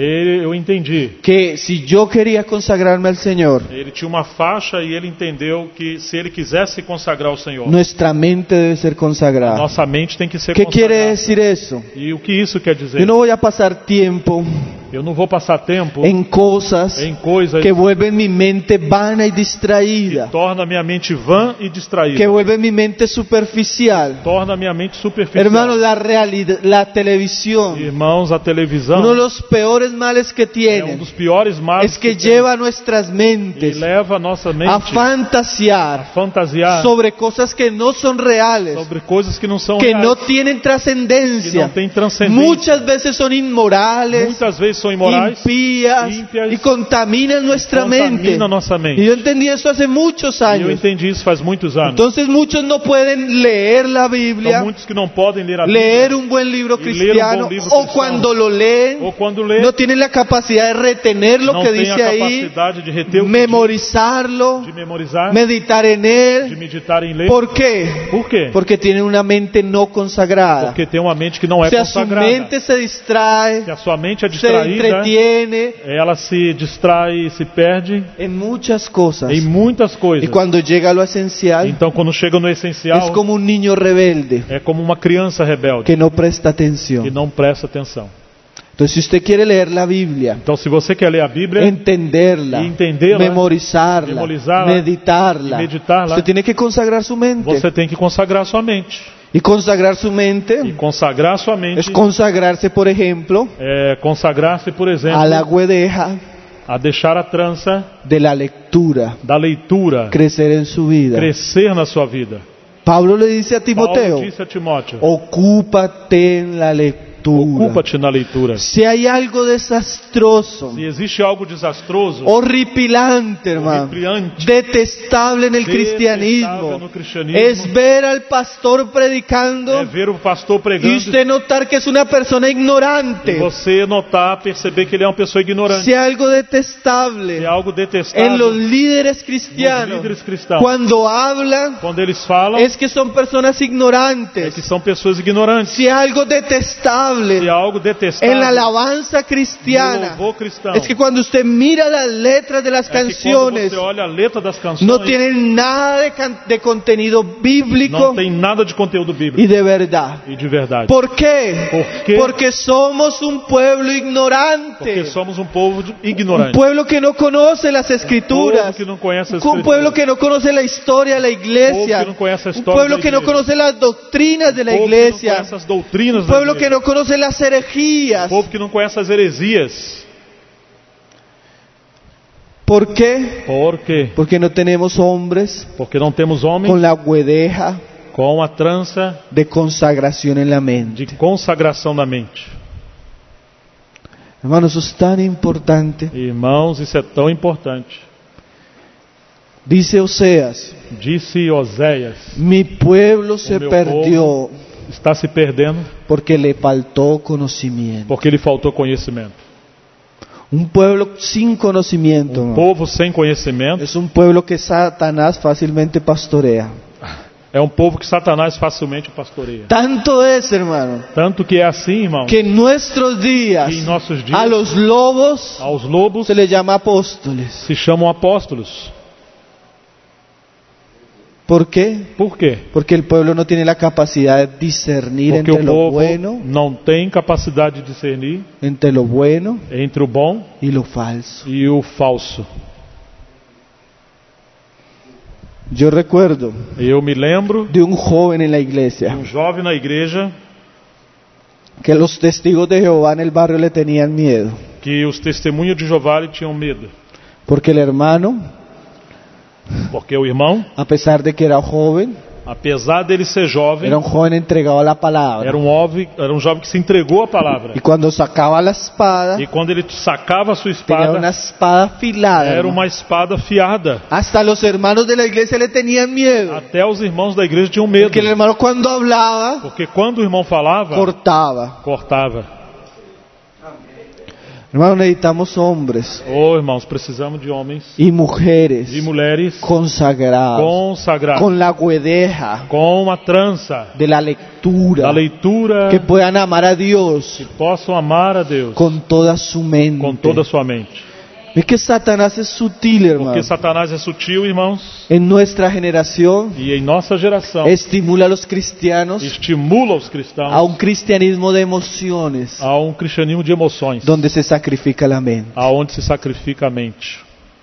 Eu entendi. que si yo quería consagrarme al Señor, Ele tinha uma faixa e ele entendeu que se ele quisesse consagrar ao Senhor, nuestra mente debe ser consagrada. nossa mente tem que ser ¿Qué consagrada. quiere decir eso? E o que isso quer dizer? Yo no voy a pasar tiempo Eu não vou passar tempo en cosas em coisas que vuelven mi mente vana y que distraída, torna minha mente vã e distraída. que vuelven mi mente superficial. Torna minha mente superficial. Hermano, la realidad, la televisión, Irmãos, a televisão uno de los peores males que é tiene dos piores males es que tem. lleva a nuestras E mentes leva a nossa mente a fantasiar fantasiar sobre cosas que no son reales, sobre coisas que não são que reais, no tienen que trascendencia. não têm transcendência. Muchas veces son inmorales, Muitas vezes são imorais, impías ímpias, y contaminan nuestra mente. contamina nossa mente. Y yo entendí eso hace muchos E eu años. entendi isso faz muitos anos. Entonces muchos no pueden leer la Biblia, São muitos que não podem ler a leer Bíblia, un buen libro Y leer un cristiano, buen libro o cristiano. cuando lo leen, ou quando lê, no tienen la capacidad de retener lo não que tem dice a ahí, capacidade de reter o que memorizarlo, diz, de memorizar, meditar en de él. meditar em ler. ¿Por qué? Por quê? Porque tienen una mente no consagrada. Porque tem uma mente que não é O sea, su consagrada. mente se distrae, Se a sua mente é se distraída, entretiene ela se distrai e se perde en muchas cosas. em muitas coisas. Y cuando llega a lo esencial, Então, quando chega no essencial, es como un niño rebelde é como uma criança rebelde que no presta que atención. não presta atenção. Entonces, si usted quiere leer la Biblia, Então, se você quer ler a Bíblia, entenderla, y entenderla, memorizarla, memorizarla, meditarla, y meditarla, usted tiene que consagrar su mente. você tem que consagrar sua mente. Y consagrar su E mente consagrar sua mente es consagrarse, por ejemplo, é consagrar-se, por exemplo, a la guedeja a deixar a trança de la lectura da leitura crecer en su vida. crescer na sua vida. Pablo le dice a Paulo Timoteo: disse a Timóteo: ocúpate en la lectura. lectura. Ocupa-te na leitura. Si hay algo desastroso, Se existe algo desastroso, horripilante, hermano, horripilante, detestable en el detestável cristianismo, no cristianismo, es ver al pastor é predicando ver o pastor y pregando usted notar que es una persona e ignorante. você notar, perceber que ele é uma pessoa ignorante. Si hay algo É detestable algo en detestável los líderes nos cristianos, líderes cristãos. cuando hablan, Quando eles falam, es que son personas é ignorantes. que são pessoas ignorantes. Si hay algo Se há detestable algo en la detestável alabanza no cristiana, louvor cristão, es que cuando usted mira las letras de las é que quando canciones, você olha a letra das canções, no tienen nada de contenido bíblico não tem nada de conteúdo bíblico y de verdad. e de verdade. ¿Por qué? ¿Por qué? Porque somos un pueblo Porque ignorante, somos um povo un ignorante. pueblo que no conoce las Povo escrituras, que não conhece as un pueblo escrituras. que no conoce la historia de la Povo que iglesia, não conhece a un história pueblo da que no igreja. conoce las doctrinas de la Povo que não iglesia, conhece as doutrinas un da pueblo que igreja. no conoce las herejías. Povo que não conhece as heresias. ¿Por qué? Por quê? Porque no tenemos hombres Porque não temos homens con la guedeja com a trança de consagración en la mente. de consagração da mente. Hermanos, eso es tan importante. Irmãos, isso é tão importante. Dice Oseas, Disse Oséias, mi pueblo se meu perdió está se perdendo porque le faltó conocimiento. porque lhe faltou conhecimento. Un pueblo sin conocimiento, hermano, Povo sem conhecimento es un pueblo que Satanás fácilmente pastorea. é um povo que Satanás facilmente pastoreia. Tanto es, hermano, Tanto que é assim, irmão, que en nuestros días que em nossos dias a los lobos aos lobos se les llama apóstoles. se chamam apóstolos. ¿Por qué? Por quê? Porque el pueblo no tiene la capacidad de discernir Porque entre o lo povo bueno, não tem capacidade de discernir entre lo bueno entre o bom y lo falso. e o falso. Yo recuerdo Eu me lembro de un joven en la de iglesia um jovem na igreja que los testigos de Jehová en el barrio le tenían miedo, que os testemunhos de Jeová lhe tinham medo. porque el hermano, Porque o irmão, a pesar de que era joven, apesar dele ser jovem, era un joven entregado a la palabra. era um jovem que se entregou à palavra. Y cuando sacaba la espada, E quando ele sacava a sua tenía una espada, espada afilada. era hermano. uma espada afiada. Hasta los hermanos de la iglesia le tenían miedo, Até os irmãos da igreja tinham medo. porque el hermano cuando hablaba, Porque quando o irmão falava, cortaba. cortava. Hermanos, necesitamos hombres Oh, irmãos, precisamos de homens y mujeres e mulheres consagrados, consagrados, con la guedeja com a trança de la lectura, da leitura, que puedan amar a Dios que possam amar a Deus con toda su mente. com toda a sua mente. Es que Satanás es sutil, hermano. Porque Satanás é sutil, irmãos, En nuestra generación e em nossa geração estimula a los cristianos estimula os a cristãos un cristianismo de emociones, a um cristianismo de emoções, donde se sacrifica la mente. aonde se sacrifica a mente.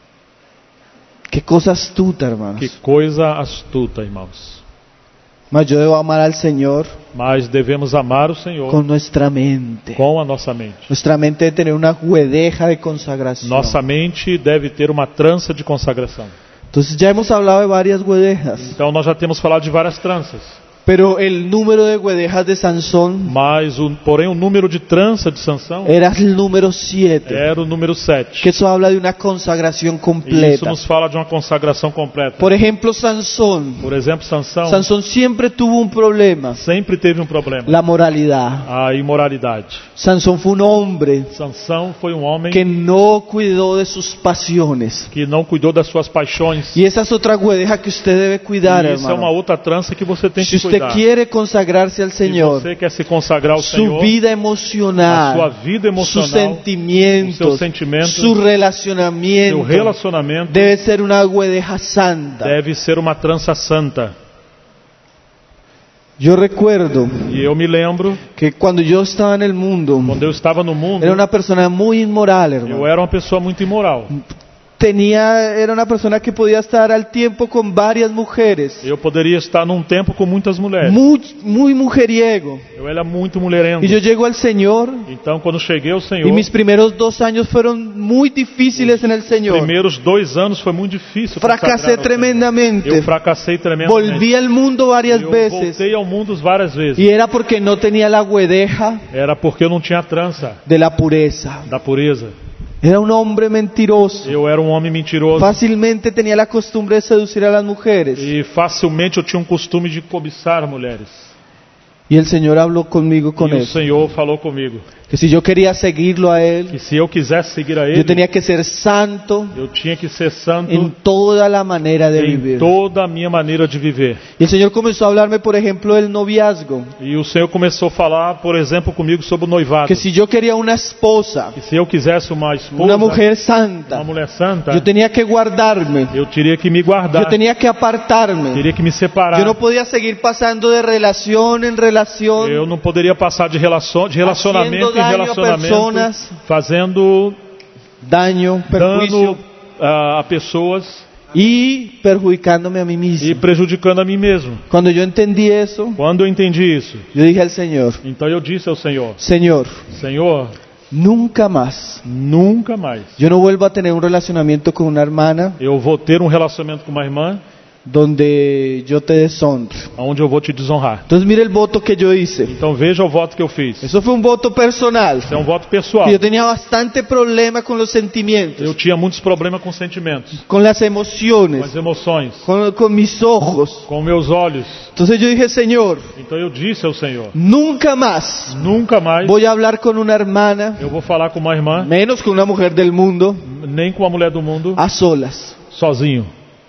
Qué cosa astuta, hermanos. Que coisa astuta, irmãos. Mas yo debo amar al Señor Mas devemos amar o Senhor con nuestra mente. com a nossa mente. Nuestra mente debe tener una guedeja de consagración. Nossa mente deve ter uma trança de consagração. Entonces ya hemos hablado de varias guedejas, Então nós já temos falado de várias tranças, pero el número de guedejas de Sansón mas porém o número de trança de Sansão era el número 7, era o número 7. que eso habla de una consagración E isso completa. nos fala de uma consagração completa. Por ejemplo, Sansón. Por exemplo, Sansão Sansón siempre tuvo un problema, sempre teve um problema, la moralidad. a imoralidade. Sansón fue un hombre Sansão foi um homem que no cuidó de sus pasiones. que não cuidou das suas paixões. Y esa es otra guedeja que usted debe cuidar, E isso é uma hermano. outra trança que você tem Si que usted cuidar. quiere consagrarse al Se Señor, você quer se consagrar ao su Senhor, vida a sua emocional, vida sus emocional, sentimientos, os seus sentimentos, su seu relacionamiento relacionamento debe ser una guedeja santa. deve ser uma trança santa. Yo recuerdo E eu me lembro, que cuando yo estaba en el mundo, quando eu estava no mundo, era una persona muy inmoral, eu hermano. era uma pessoa muito imoral. era una persona que podía estar al tiempo con varias mujeres. Eu poderia estar num tempo com muitas mulheres. Muy mujeriego. Eu era muito mulherengo. Y yo llego al Señor Então, quando cheguei ao Senhor, y mis primeros 2 años fueron muy difíciles en el os Señor. primeiros 2 anos foi muito difícil. Fracasé consagrar ao Senhor. tremendamente. Eu fracassei tremendamente. Volví al mundo varias Eu veces voltei ao mundo várias vezes. y era porque no tenía la guedeja Era porque eu não tinha a trança de la pureza. da pureza. Era un hombre mentiroso. Eu era um homem mentiroso. Fácilmente tenía la costumbre de seducir a las mujeres. E facilmente eu tinha um costume de cobiçar mulheres. Y el Señor habló conmigo con E o él. Senhor falou comigo Que si yo quería seguirlo a él, que se eu quisesse seguir a yo Ele, tenía que ser santo eu tinha que ser santo en toda la manera de em vivir. toda a minha maneira de viver. Y el Señor comenzó a hablarme, por ejemplo, del noviazgo. E o Senhor começou a falar, por exemplo, comigo sobre o noivado. Que si yo quería una esposa, Que se eu quisesse uma esposa, una mujer uma santa, mulher santa, yo tenía que guardarme, eu teria que me guardar, yo tenía que apartarme. teria que me separar. Yo no podía seguir pasando de relación en relación, Eu não poderia passar de relacionamento haciendo em daño a relacionamento, personas, fazendo daño, perjuicio dano a pessoas y perjudicándome a mí e mismo. prejudicando a mim mesmo. Cuando yo entendí eso, Quando eu entendi isso, yo dije al Señor, então eu disse ao Senhor: Señor, Senhor, nunca más nunca mais yo no vuelvo a tener un relacionamiento con una hermana eu vou ter um relacionamento com uma irmã donde yo te deshonre. onde eu vou te desonrar. Entonces mire el voto que yo hice. Então veja o voto que eu fiz. Eso fue un voto personal. Isso é um voto pessoal. Y yo tenía bastante problema con los sentimientos, Eu tinha muitos problemas com sentimentos, con las com emociones, as emoções, con mis ojos. com meus olhos. Entonces yo dije, Señor, Então eu disse ao Senhor: nunca más nunca mais voy a hablar con una hermana, eu vou falar com uma irmã, menos con una mujer del mundo, nem com uma mulher do mundo, a solas. sozinho,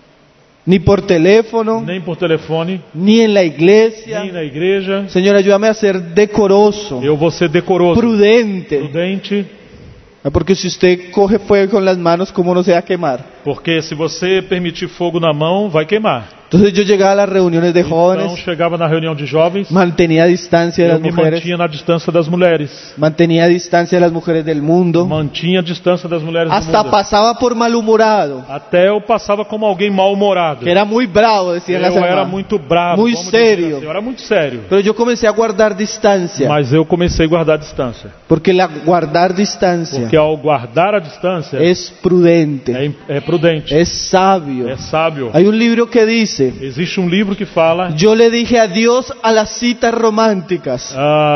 Ni por teléfono, nem por telefone, ni en la iglesia. nem na igreja. Señor, ayúdame a ser decoroso, Eu vou ser decoroso, prudente. prudente, Porque si usted coge fuego con las manos, ¿cómo no se va a quemar? porque se você permitir fogo na mão, vai queimar. Entonces yo llegaba a las reuniones de Então jóvenes, chegava na reunião de jovens, mantenía distancia de eu las me mujeres, mantinha na distância das mulheres, mantenía distancia de las mujeres del mundo, mantinha a distância das mulheres do hasta mundo. pasaba por malhumorado, Até eu passava como alguém mal-humorado. que era muy bravo, decían las Eu era hermanas. muito bravo. Muy vamos dizer sério. assim, eu era muito sério. Pero yo comencé a guardar distancia, Mas eu comecei a guardar a distância. porque guardar distancia Porque ao guardar a distância, es prudente, é prudente, es sabio. é sábio. Hay un libro que dice, Existe um livro que fala, yo le dije adiós a las citas románticas.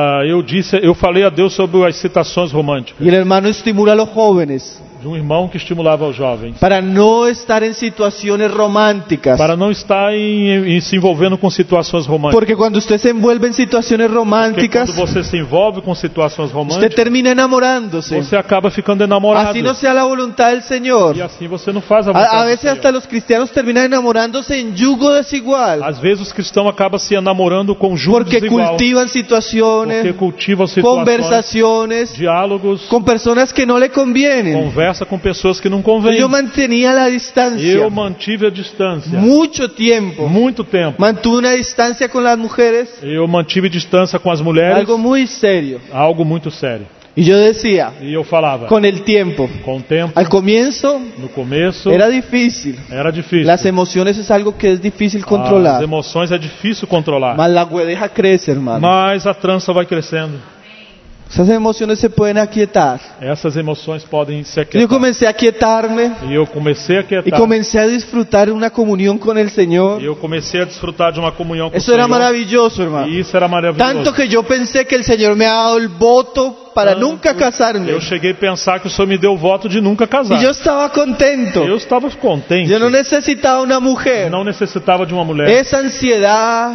eu falei a Deus sobre as citações românticas, Y el hermano estimula a los jóvenes de um irmão que estimulava os jovens, para no estar en situaciones románticas. para não estar se envolvendo com situações românticas. Porque cuando usted se envuelve en situaciones Porque románticas, quando você se envolve com situações usted românticas, termina enamorándose. você acaba ficando enamorado. Así no sea la voluntad del Señor. E assim você não faz a vontade A do veces Senhor. hasta los cristianos terminan enamorándose en yugo desigual. Às vezes os cristãos acabam se namorando com jugo Porque desigual, cultivan porque situaciones, cultivam situações, conversaciones diálogos, con personas que no le convienen. conversa com pessoas que não convêm. Yo mantenía la distancia. Eu mantive a distância Mucho tiempo. muito tempo. Mantuve una distancia con las mujeres. Eu mantive distância com as mulheres, Algo muy serio. algo muito sério. Y yo decía, E eu falava, con el tiempo, com o tempo, al comienzo no começo, era difícil. era difícil. Las emociones es algo que es difícil As controlar. emoções é difícil controlar, Mas la guedeja crece, hermano. mas a trança vai crescendo. Esas emociones se pueden aquietar. Essas emoções podem se Yo aquietar. comencé a aquietarme E eu comecei a y aquietar. comencé a disfrutar una comunión con el Señor. E eu comecei a desfrutar de uma comunhão com Eso o era Senhor. maravilloso, hermano. E isso era maravilhoso. Tanto que yo pensé que el Señor me ha dado el voto para nunca casarme. Eu cheguei a pensar que o Senhor me deu o voto de nunca casar. Y yo estaba contento. Eu estava contente. Yo no necesitaba una mujer. Não necessitava de uma mulher. Esa ansiedad,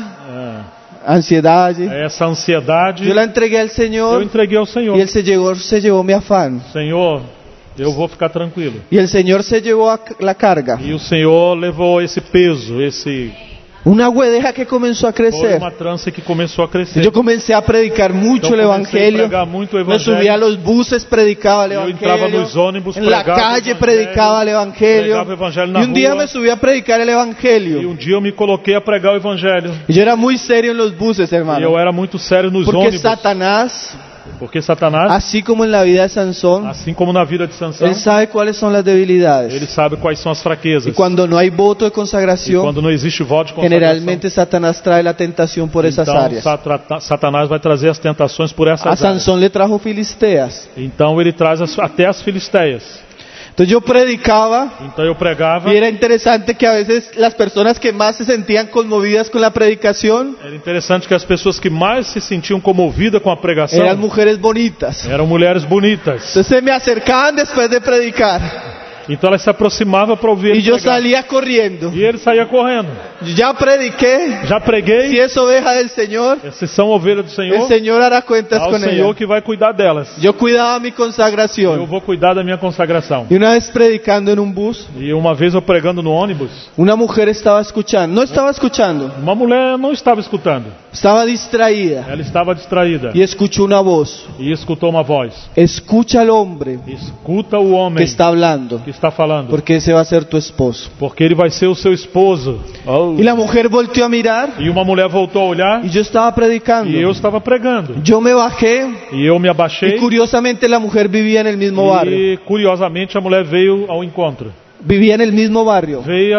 Essa ansiedade, yo la entregué al eu Señor entreguei ao Senhor. y Él se llevó mi afán. Senhor, eu vou ficar tranquilo. Y el Señor se llevó la carga. E o Senhor levou esse peso, Una guedeja que comenzó a foi crecer. uma trança que começou a crescer. Yo comencé a predicar mucho Então el comecei a Evangelio. pregar muito o Me subía a Evangelho. los buses, predicaba el Eu entrava Evangelio. nos ônibus, En la pregava o calle Evangelho, predicaba el Evangelio. pregava o Evangelho na Y un día rua. me subí a predicar el E Evangelio. um dia eu me coloquei a pregar o Evangelho. Y yo era muy serio en los buses, E eu hermano. era muito sério nos Porque ônibus. Satanás Porque Satanás, así como en la vida de Sansón, assim como na vida de Sansão, él sabe cuáles son las ele debilidades. sabe quais são as fraquezas. Y cuando no hay voto de E consagración, quando não existe voto de consagração, generalmente Satanás trae la tentación por esas então áreas. Satanás vai trazer as tentações por essas A áreas. Sansón le trajo filisteas. Então ele traz até as filisteias. Entonces yo predicaba Então eu pregava. y era interesante que a veces las personas que más se sentían conmovidas con la predicación Era interessante que as pessoas que mais se sentiam comovidas com a pregação eran mujeres bonitas. eram mulheres bonitas. Entonces se me acercaban después de predicar Então elas se aproximavam para ouvir y ele yo pregar. salía corriendo. E ele saía correndo. Ya prediqué. Já Si preguei. es oveja del Señor, Essas são ovelhas do el Senhor. Señor hará cuentas Ao con Senhor ella. que vai cuidar delas. Yo cuidaba mi Eu consagración. vou cuidar da minha consagração. Y una vez predicando en un bus, E uma vez eu pregando no ônibus, una mujer estaba escuchando. No estaba escuchando, uma mulher não estava escutando. estaba distraída Ela estava distraída y escuchó una voz. e escutou uma voz. Escucha al hombre Escuta o que homem está hablando, que está falando, porque ese va a ser tu esposo. porque ele vai ser o seu esposo. Y la mujer volteó a mirar E uma mulher voltou a olhar y yo estaba predicando. e eu estava pregando. Yo me bajé E eu me y abaixei curiosamente la mujer vivía en el mismo barrio. e curiosamente a mulher veio ao encontro. Vivía en el mismo barrio.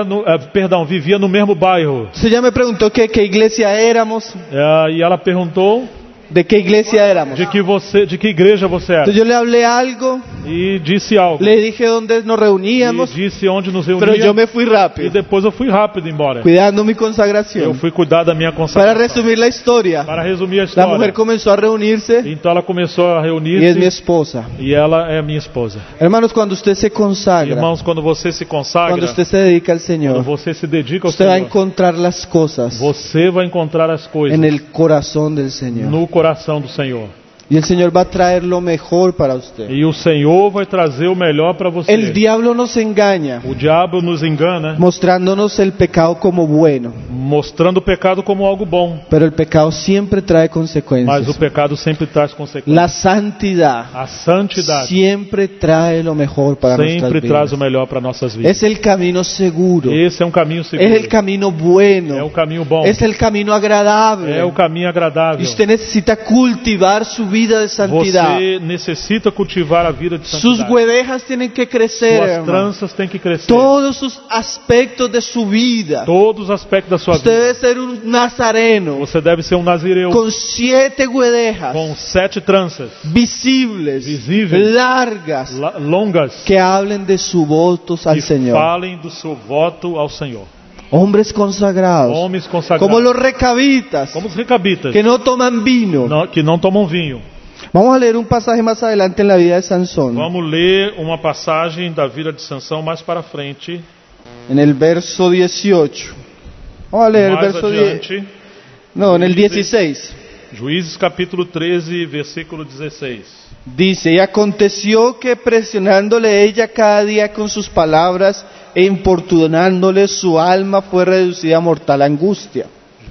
Vivia no mesmo bairro. Entonces ella me preguntó qué iglesia éramos, E ela perguntou de qué iglesia éramos. de que igreja você era. Entonces yo le hablé algo, E disse algo. le dije dónde nos E reuníamos, disse onde nos pero yo reuníamos. me fui E rápido, depois eu fui rápido embora. cuidando mi Eu consagración. fui cuidar da minha Para consagração. resumir la historia, Para resumir a la história. mujer comenzó a reunirse Então ela começou a y es mi reunir-se esposa. e ela é minha esposa. Hermanos, cuando usted se consagra, Irmãos, quando você se consagra, cuando usted se dedica al quando Señor, você se dedica ao usted va a Senhor, encontrar las cosas você vai encontrar as coisas en el corazón del Señor. no coração do Senhor. Y el Señor va a traer lo mejor para usted. E o Senhor vai trazer o melhor para você. El diablo nos engaña, O diabo nos engana, mostrándonos el pecado como bueno, mostrando o pecado como algo bom, pero el pecado siempre trae mas o consecuencias. pecado sempre traz consequências. La santidad A santidade siempre trae lo mejor para nuestras sempre traz o vidas. melhor para nossas vidas. Es el camino seguro, Esse é um caminho es seguro. el camino É bueno, o caminho bom. es el camino agradable. É o caminho Y agradável. usted necesita cultivar su vida de santidad. Você necessita cultivar a vida de Sus santidade. huevejas tienen que crecer, Suas hermano. tranças têm que crescer. Todos sus aspectos de su vida. Todos os aspectos da sua Usted vida. debe ser un nazareno Você debe ser um nazireu con 7 huevejas com 7 tranças visibles, Visíveis. largas, longas que hablen de sus votos al que Señor. falem do seu voto ao Senhor. Hombres consagrados, Homens consagrados, como los recabitas, como os recabitas, que no toman vino. que não tomam vinho. Vamos a leer un pasaje más adelante en la vida de Sansón, Vamos ler uma passagem da vida de Sansão mais para frente, en el verso 18. Vamos a leer el mais verso 10. adiante. No, en el 16. Juízes capítulo 13, versículo 16. Dice, y aconteció que presionándole ella cada día con sus palabras e importunándole, su alma fue reducida a mortal angustia.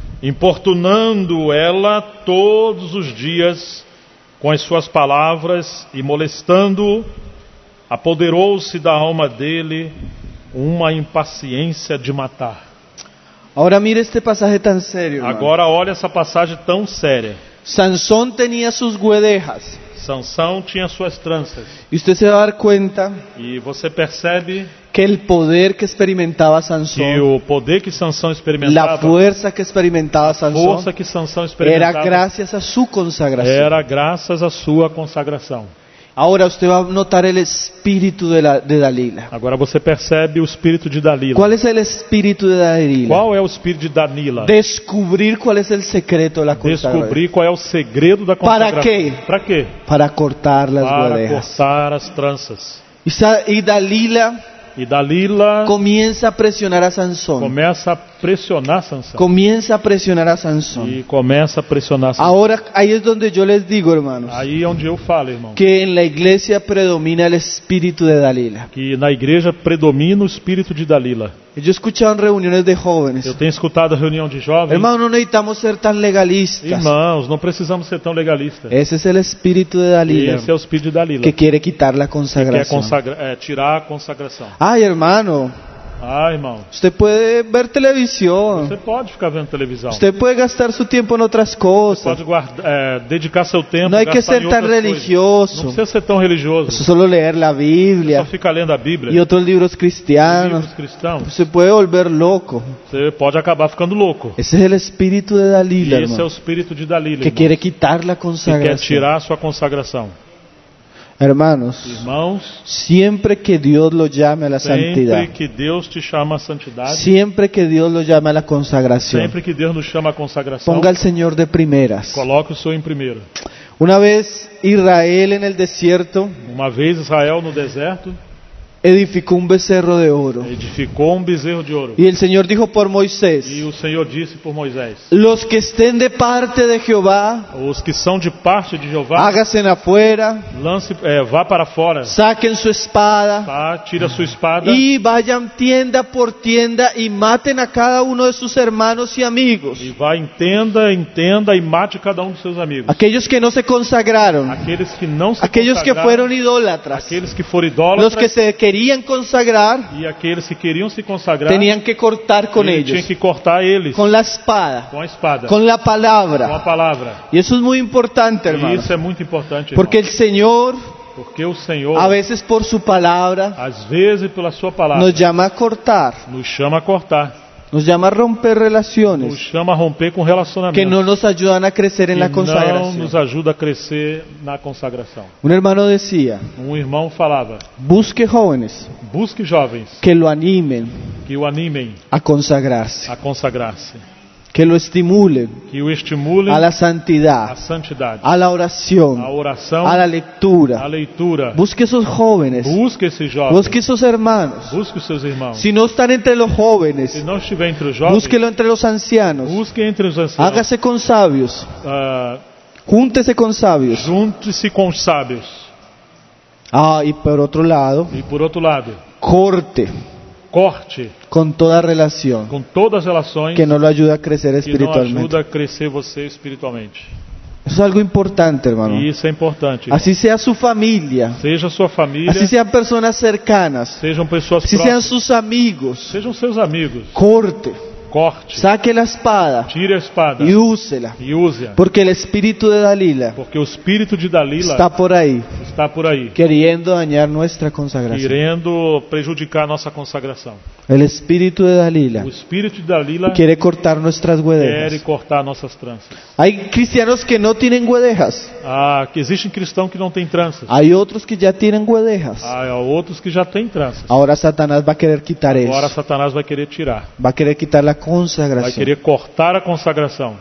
Importunando ela todos os dias com as suas palavras e molestando-o, apoderou-se da alma dele uma impaciência de matar. Ahora mire este pasaje tan serio, hermano. Agora olha essa passagem tão séria. Sansón tenía sus guedejas. Sansão tinha suas tranças. Y usted se va a dar cuenta E você percebe que el poder que experimentaba que Sansón, o poder que Sansão la experimentava, fuerza que experimentaba a Sansón, força que Sansão era experimentava, gracias a su consagración. era graças à sua consagração. Ahora usted va a notar el espíritu de Dalila. Agora você percebe o espírito de Dalila. ¿Cuál es el espíritu de Dalila? Qual é o espírito de Dalila? Descubrir cuál es el secreto de la consagración. Descobrir qual é o segredo da Para consagração. quê? Para quê? Para cortar las Para guedejas. cortar as tranças. Y Dalila E Dalila comienza a presionar a Sansón. começa a pressionar Sansão. Comienza a presionar a Sansón. E começa a pressionar Sansão. Ahora, ahí es donde yo les digo, hermanos, Aí é onde eu falo, irmão, que en la iglesia predomina el espíritu de Dalila. que na igreja predomina o espírito de Dalila. Yo he escuchado en reuniones de jóvenes, Eu tenho escutado a reunião de jovens. hermanos, no necesitamos ser tan legalistas. Irmãos, não precisamos ser tão legalistas. Ese es el espíritu de Dalila, Esse é o espírito de Dalila. que quiere quitar la Quer consagración. tirar a consagração. Ay, hermano, Ah, irmão, Usted puede ver televisión. você pode ficar vendo televisão. Usted puede gastar su tiempo en otras Pode cosas. dedicar seu tempo, No hay que gastar ser em tan outras coisas. Não religioso. precisa ser tão religioso. Solo leer la Só Biblia ficar lendo a Bíblia. y otros libros cristianos. Livros cristãos. Se puede volver loco. Você pode acabar ficando louco. Ese es el espíritu de E Dalila, esse é o hermano, espírito de Dalila, que irmão, quiere quitar la que quer consagración. tirar a sua consagração. Hermanos, Irmãos, siempre que Dios lo llame a la santidad, sempre que Deus te chama à santidade, siempre que Dios lo llame a la consagración, sempre que Deus nos chama à consagração, ponga al Señor de primeras. coloque o Senhor em primeiro. Una vez Israel en el desierto Uma vez Israel no deserto edificó un becerro de oro. edificou bezerro de ouro. Y el Señor dijo por E Moisés: o Senhor disse por Moisés: los que estén de parte de Jehová, os que são de parte de Jeová, háganse afuera, vá para fora, saquen su espada tá? Tira sua espada y vayan tienda por tienda y maten a cada uno de sus hermanos y amigos. e vá em tenda e mate cada um dos seus amigos. Aquellos que no se consagraron, Aqueles que não se aquellos que consagraram, fueron idólatras, aqueles que foram los idólatras que se querían consagrar, e aqueles que queriam se consagrar, tenían que cortar con ele tinha ellos, que cortar eles con la espada, com a espada, con la com a palabra. palavra. Y eso es muy importante, E hermano, isso é muito importante, porque irmão, el Señor, porque o Senhor, a veces por su palabra, às vezes pela sua palavra, nos llama a cortar, nos chama a cortar, nos llama a romper nos relaciones chama a romper com que relacionamentos no nos ayudan a crecer en la que não consagración. nos ajuda a crescer na consagração. Un hermano decía: Um irmão falava: busque jóvenes busque jovens que lo animen que o animem a consagrarse, a consagrar-se, que lo estimulen que o estimulem a la à santidad, santidade, a la à oración, oração, a la à lectura. leitura. Busque esos jóvenes, Busque esses jovens, busque esos hermanos. busque os seus irmãos. Si no están entre los Se jóvenes, não estiver entre os jovens, búsquelo entre los ancianos. busque entre os anciãos. Hágase con sabios, Ah, júntese con sabios. junte-se com os sábios. Y por otro lado, E por outro lado, corte corte con toda relación com todas as relações que no lo ayuda a crecer que não espiritualmente. ajuda a crescer você espiritualmente. Eso es algo importante, hermano. E isso é importante. irmão. Así sea su familia, Seja sua família, así sean personas cercanas, sejam pessoas así sean próximas, sus amigos. sejam seus amigos. Corte, Corte, saque la espada tire a espada y úsela, e use-a. porque el espíritu de Dalila Porque o espírito de Dalila está por ahí, está por aí, queriendo dañar nuestra consagración. querendo prejudicar nossa consagração. El espíritu de Dalila O espírito de Dalila quiere cortar nuestras quer guedejas. cortar nossas tranças. Hay cristianos que no tienen guedejas, Que existem cristãos que não têm tranças. hay otros que ya tienen guedejas. Há outros que já têm tranças. Ahora Satanás va a querer quitar Agora eso, Satanás vai querer tirar, va a querer quitar la vai consagración. querer cortar a consagração.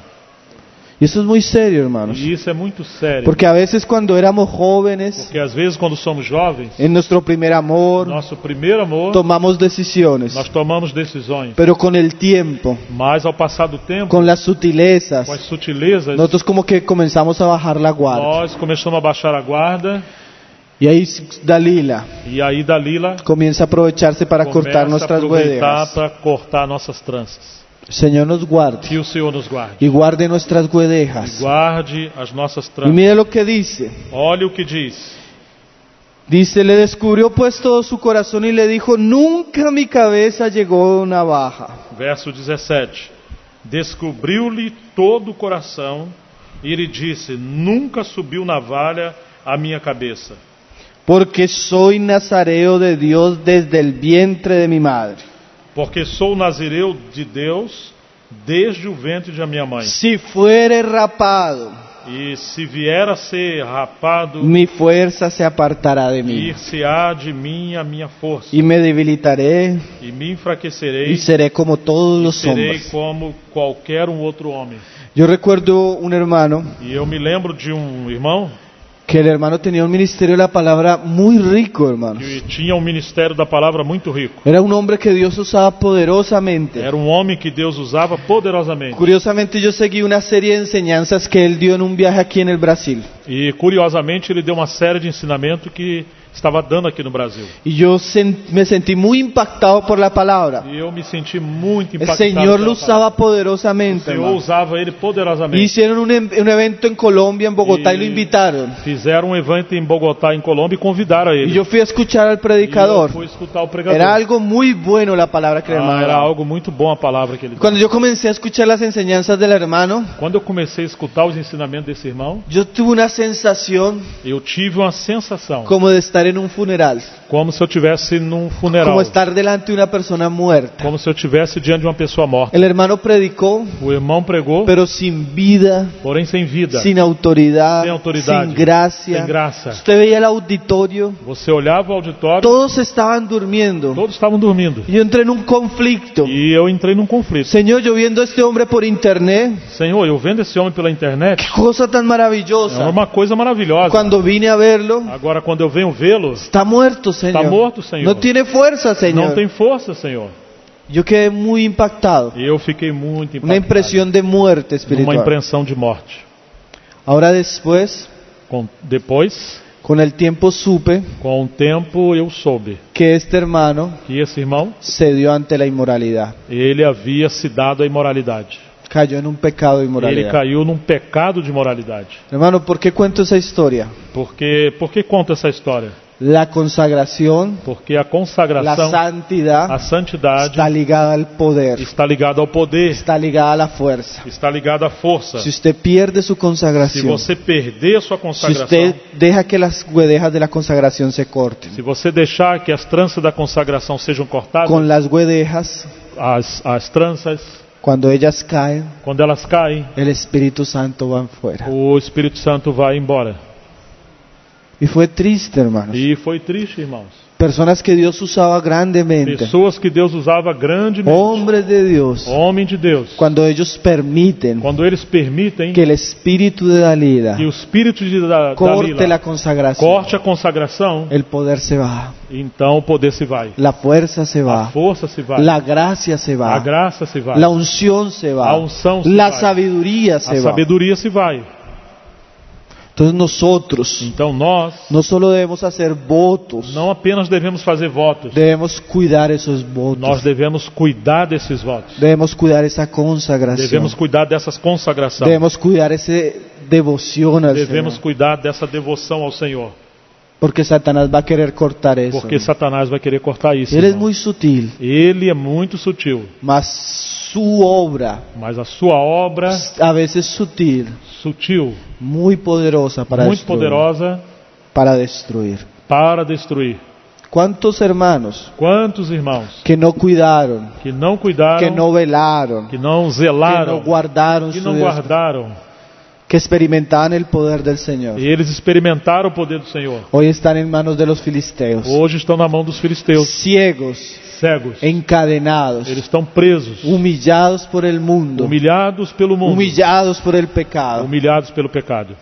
Y eso es muy serio, hermanos, E isso é muito sério. porque a veces cuando éramos jóvenes, Porque às vezes quando somos jovens, en nuestro primer amor, nosso primeiro amor, tomamos decisiones, nós tomamos decisões. pero con el tiempo, Mas ao passar do tempo, con las sutilezas, com as sutilezas, nosotros como que comenzamos a bajar la guardia. nós começamos a baixar a guarda. Y ahí Dalila E aí Dalila comienza a aprovecharse para cortar começa a nuestras aproveitar guedejas. para cortar nossas tranças. Señor nos guarde Que o Senhor nos guarde. y guarde nuestras E guedejas. guarde as nossas Y tranças. mire lo que dice. Olha o que diz. Dice: le descubrió pues todo su corazón y le dijo: nunca mi cabeza llegó a una baja. Verso 17. Descobriu-lhe todo o coração e lhe disse: nunca subiu navalha à minha cabeça, Porque soy nazareo de Dios desde el vientre de mi madre. porque sou nazireu de Deus desde o ventre de minha mãe. Si fuere rapado, E se vier a ser rapado, mi fuerza se apartará de mí. ir-se-á de mim a minha força, Y me debilitaré e me enfraquecerei, y seré como todos e los serei hombres. como qualquer outro homem. Yo recuerdo un hermano, E eu me lembro de um irmão que el hermano tenía un ministerio de la palabra muy rico, hermanos. que tinha um ministério da palavra muito rico. Era un hombre que Dios usaba poderosamente. Era um homem que Deus usava poderosamente. Curiosamente yo seguí una serie de enseñanzas que él dio en un viaje aquí en el Brasil. E curiosamente ele deu uma série de ensinamento que estava dando aqui no Brasil. Y yo me sentí muy impactado por la palabra. E eu me senti muito El impactado. Señor lo pela palavra. usaba O poderosamente, Senhor hermano. usava ele poderosamente. Hicieron un evento en Colombia, en Bogotá, y lo invitaron. Fizeram um evento em Bogotá, em Colômbia, e convidaram Y ele. yo fui a escuchar al E eu predicador. fui escutar o pregador. Era algo muy bueno la palabra que el hermano Era daba. algo muito bom a palavra que ele Cuando deu. yo comencé a escuchar las enseñanzas del hermano, Quando eu comecei a escutar os ensinamentos desse irmão, yo tuve una sensación eu tive uma sensação, como de estar en un funeral, como se eu estivesse num funeral, como estar delante de una persona muerta. como se eu estivesse diante de uma pessoa morta. El hermano predicó, O irmão pregou, pero sin vida, porém sem vida, sin autoridad, sem autoridade, sin gracia. sem graça. Usted veía el auditorio, Você olhava o auditório, todos estaban durmiendo. todos estavam dormindo. Y yo entré en un conflicto. E eu entrei num conflito. Señor, yo viendo a este hombre por internet, Senhor, eu vendo esse homem pela internet, qué cosa tan é maravillosa. uma coisa maravilhosa. Cuando vine a verlo, Agora, quando eu venho vê-lo, está muerto, Señor. está morto, Senhor. No tiene fuerza, Não Señor. tem força, Senhor. Yo quedé muy impactado. E eu fiquei muito Una impactado. impresión de muerte Uma espiritual. impressão de morte. Ahora después, Depois, con el tiempo supe com o tempo, eu soube que este hermano que esse irmão, cedió ante la inmoralidad. ele havia se dado à imoralidade. Cayó en un pecado de Ele inmoralidad. caiu num pecado de imoralidade. Hermano, ¿por qué cuento esa historia? Por que conta essa história? La consagración, Porque a la consagração, a santidad santidade, está ligada al poder, está ligada ao poder, está ligada a la fuerza. está ligada à força. Si usted pierde su Se consagración, você perder a sua si consagração, usted deja que las guedejas de la consagración se corten, se você deixar que as tranças da consagração sejam cortadas, con las guedejas, as tranças, cuando ellas caen, quando elas caem, el Espíritu Santo va afuera. o Espírito Santo vai embora. Y fue triste, hermanos. E foi triste, irmãos. Personas que Dios usaba grandemente, Pessoas que Deus usava grandemente, hombres de Dios, homem de Deus, cuando ellos permiten quando eles permitem que el Espíritu de Dalila que o Espírito de corte la Dalila consagración, corte a consagração, el poder se va, então o poder se vai, la fuerza se a va, força se vai, la gracia se a va, graça se vai, la unción se va, a unção se la vai, sabiduría a se va. sabedoria se vai. Entonces nosotros Então nós no solo debemos hacer votos, não apenas devemos fazer votos, debemos cuidar esos votos, nós devemos cuidar desses votos, debemos cuidar esa consagración, devemos cuidar dessas consagrações, debemos cuidar esa devoción al devemos Señor, cuidar dessa devoção ao Senhor, porque Satanás va a querer cortar eso. porque Satanás vai querer cortar isso. Él es irmão. muy sutil, Ele é muito sutil, mas su obra, mas a sua obra a veces sutil, sutil, muy poderosa para muito destruir, poderosa para destruir. para destruir. ¿Cuántos hermanos Quantos irmãos que no cuidaron, que não cuidaram, que no velaron, que não que zelaram, no guardaron que su não Dios, guardaram, que experimentaban el poder del Señor? e eles experimentaram o poder do Senhor. Hoy están en manos de los filisteos, Hoje estão na mão dos filisteus, ciegos, cegos. encadenados, Eles estão presos, humillados por el mundo, humilhados pelo mundo, humillados por el pecado. humilhados pelo pecado.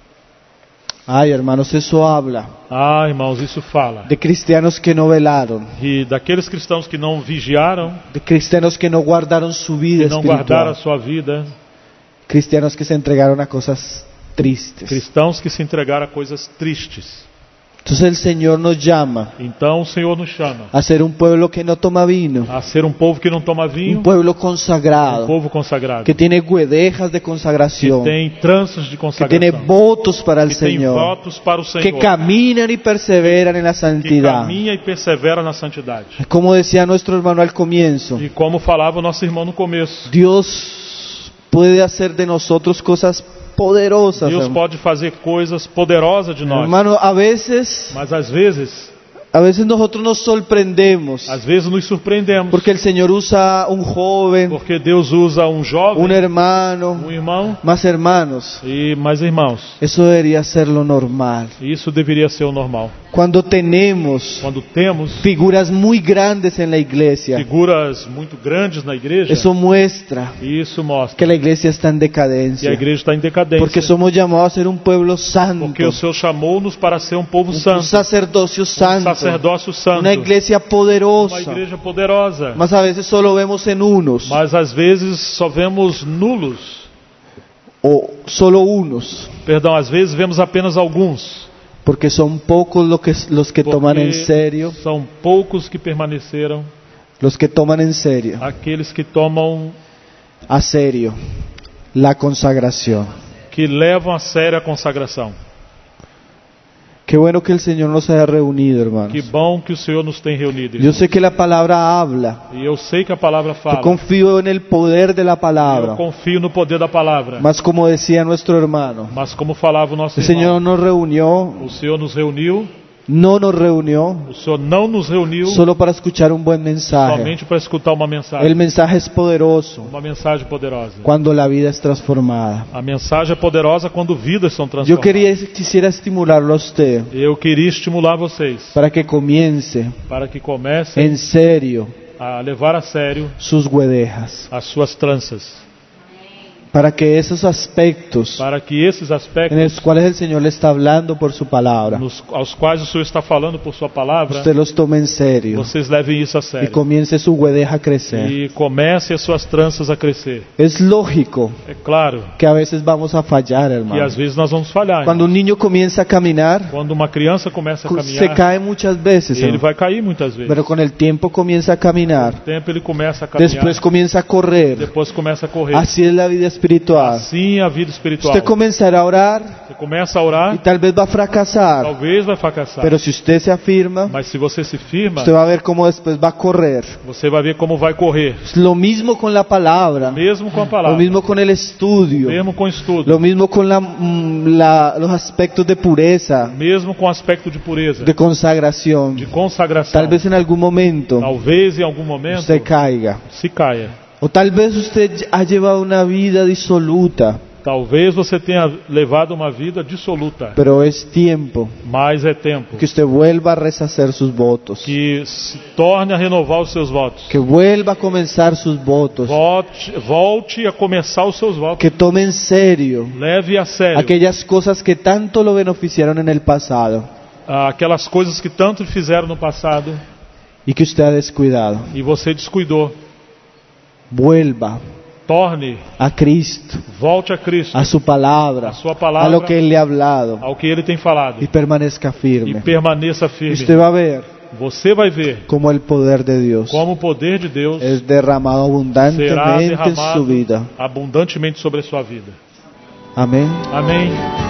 Ay, hermanos, eso habla Ah, irmãos, isso fala. de cristianos que no velaron, E daqueles cristãos que não vigiaram, de cristianos que no guardaron su vida que não guardaram a espiritual, sua vida, cristianos que se entregaron a cosas tristes. cristãos que se entregaram a coisas tristes. Entonces el Señor nos llama Então o Senhor nos chama a ser un pueblo que no toma vino, a ser um povo que não toma vinho, un pueblo um consagrado, povo consagrado, que tiene guedejas de que consagración, tem tranças de que tiene consagração, votos para el que tem Señor, votos para o que Senhor, caminan y perseveran en la que santidad. caminha e persevera na santidade. Como decía nuestro hermano al comienzo, E como falava o nosso irmão no começo, Dios puede hacer de nosotros cosas poderosas. Deus Hermano. pode fazer coisas poderosas de nós, Hermano, a veces mas às vezes nosotros nos sorprendemos nos surpreendemos, porque el Señor usa un joven, porque Deus usa um jovem, un hermano, um irmão, más hermanos. e mais irmãos. Eso debería ser lo normal. Isso deveria ser o normal. Cuando tenemos Quando temos figuras muy grandes en la iglesia, figuras muito grandes na igreja, eso muestra isso mostra que la iglesia está en que a decadencia, igreja está em decadência, porque somos llamados a ser un pueblo santo, porque o Senhor chamou-nos para ser um povo un santo, sacerdocio um santo, sacerdócio santo, una iglesia uma poderosa. igreja poderosa. Mas a veces solo vemos en unos, Mas às vezes só vemos nulos, o solo unos. perdão, às vezes vemos apenas alguns. porque son pocos los que toman en serio, são poucos que permaneceram, los que toman en serio, aqueles que tomam, a serio, la consagración. que levam a sério a consagração. Qué bueno que el Señor nos haya reunido, hermanos. Que bom que o Senhor nos tem reunido. Yo sé que la palabra habla. E eu sei que a palavra Yo fala. confío en el poder de la Eu palabra. confio no poder da palavra. Mas como decía nuestro hermano, Mas como falava o nosso el irmão, Señor nos reunió, o Senhor nos reuniu, no nos reunió o Senhor não nos reuniu solo para escuchar un buen mensaje. somente para escutar uma mensagem. El mensaje es poderoso Uma mensagem poderosa. cuando la vida es transformada. A mensagem é poderosa quando vidas são Yo transformadas. quisiera estimularlo a usted Eu queria estimular vocês para que comience para que comecem en serio a levar a sério sus guedejas, as suas tranças, para que esos aspectos para que esses en aspectos los cuales el Señor le está hablando por su palabra, aos quais o Senhor está falando por sua palavra, usted los tome en serio vocês levem isso a y sério comience su guedeja a crecer. e comecem as suas tranças a crescer. Es lógico É claro que a veces vamos a fallar, que hermano. às vezes nós vamos falhar. Cuando un niño comienza a caminar, Quando uma criança começa a se caminhar, cae muchas veces, ele hermano, vai cair muitas vezes. pero con el tiempo comienza a caminar, Com o tempo ele começa a caminhar, después comienza a correr. depois começa a correr. Así es la vida espiritual. Assim a vida espiritual. Usted comenzará a orar Você começa a y orar, tal vez va a fracasar, talvez vai fracassar. pero si usted se afirma, Mas se você se firma, usted va a ver cómo después va a correr. você vai ver como vai correr. Es lo mismo con la palabra, Mesmo com a lo palavra, mismo con el estudio, mesmo com o estudo, lo mismo con los aspectos de pureza, mesmo com o aspecto de pureza, de consagración. de consagração. Tal vez en algún momento Talvez em algum momento usted caiga. se caia. O tal vez usted ha llevado una vida disoluta, Talvez você tenha levado uma vida dissoluta, pero es tiempo mas é tempo que usted vuelva a rehacer sus votos, que se torne a renovar os seus votos. que vuelva a comenzar sus votos, Volte a começar os seus votos. que tome en serio Leve a sério aquellas cosas que tanto lo beneficiaron en el pasado aquelas coisas que tanto fizeram no passado y que usted ha descuidado. e você descuidou. Vuelva Torne, a Cristo, volte a Cristo, a su palabra, a sua a palavra, lo que Él le ha hablado, ao que Ele tem falado, y permanezca e firme. permaneça Y firme. usted va a ver Você vai ver cómo el poder de Dios como o poder de Deus es derramado será abundantemente en su derramado vida. abundantemente sobre a sua vida. Amén. Amém.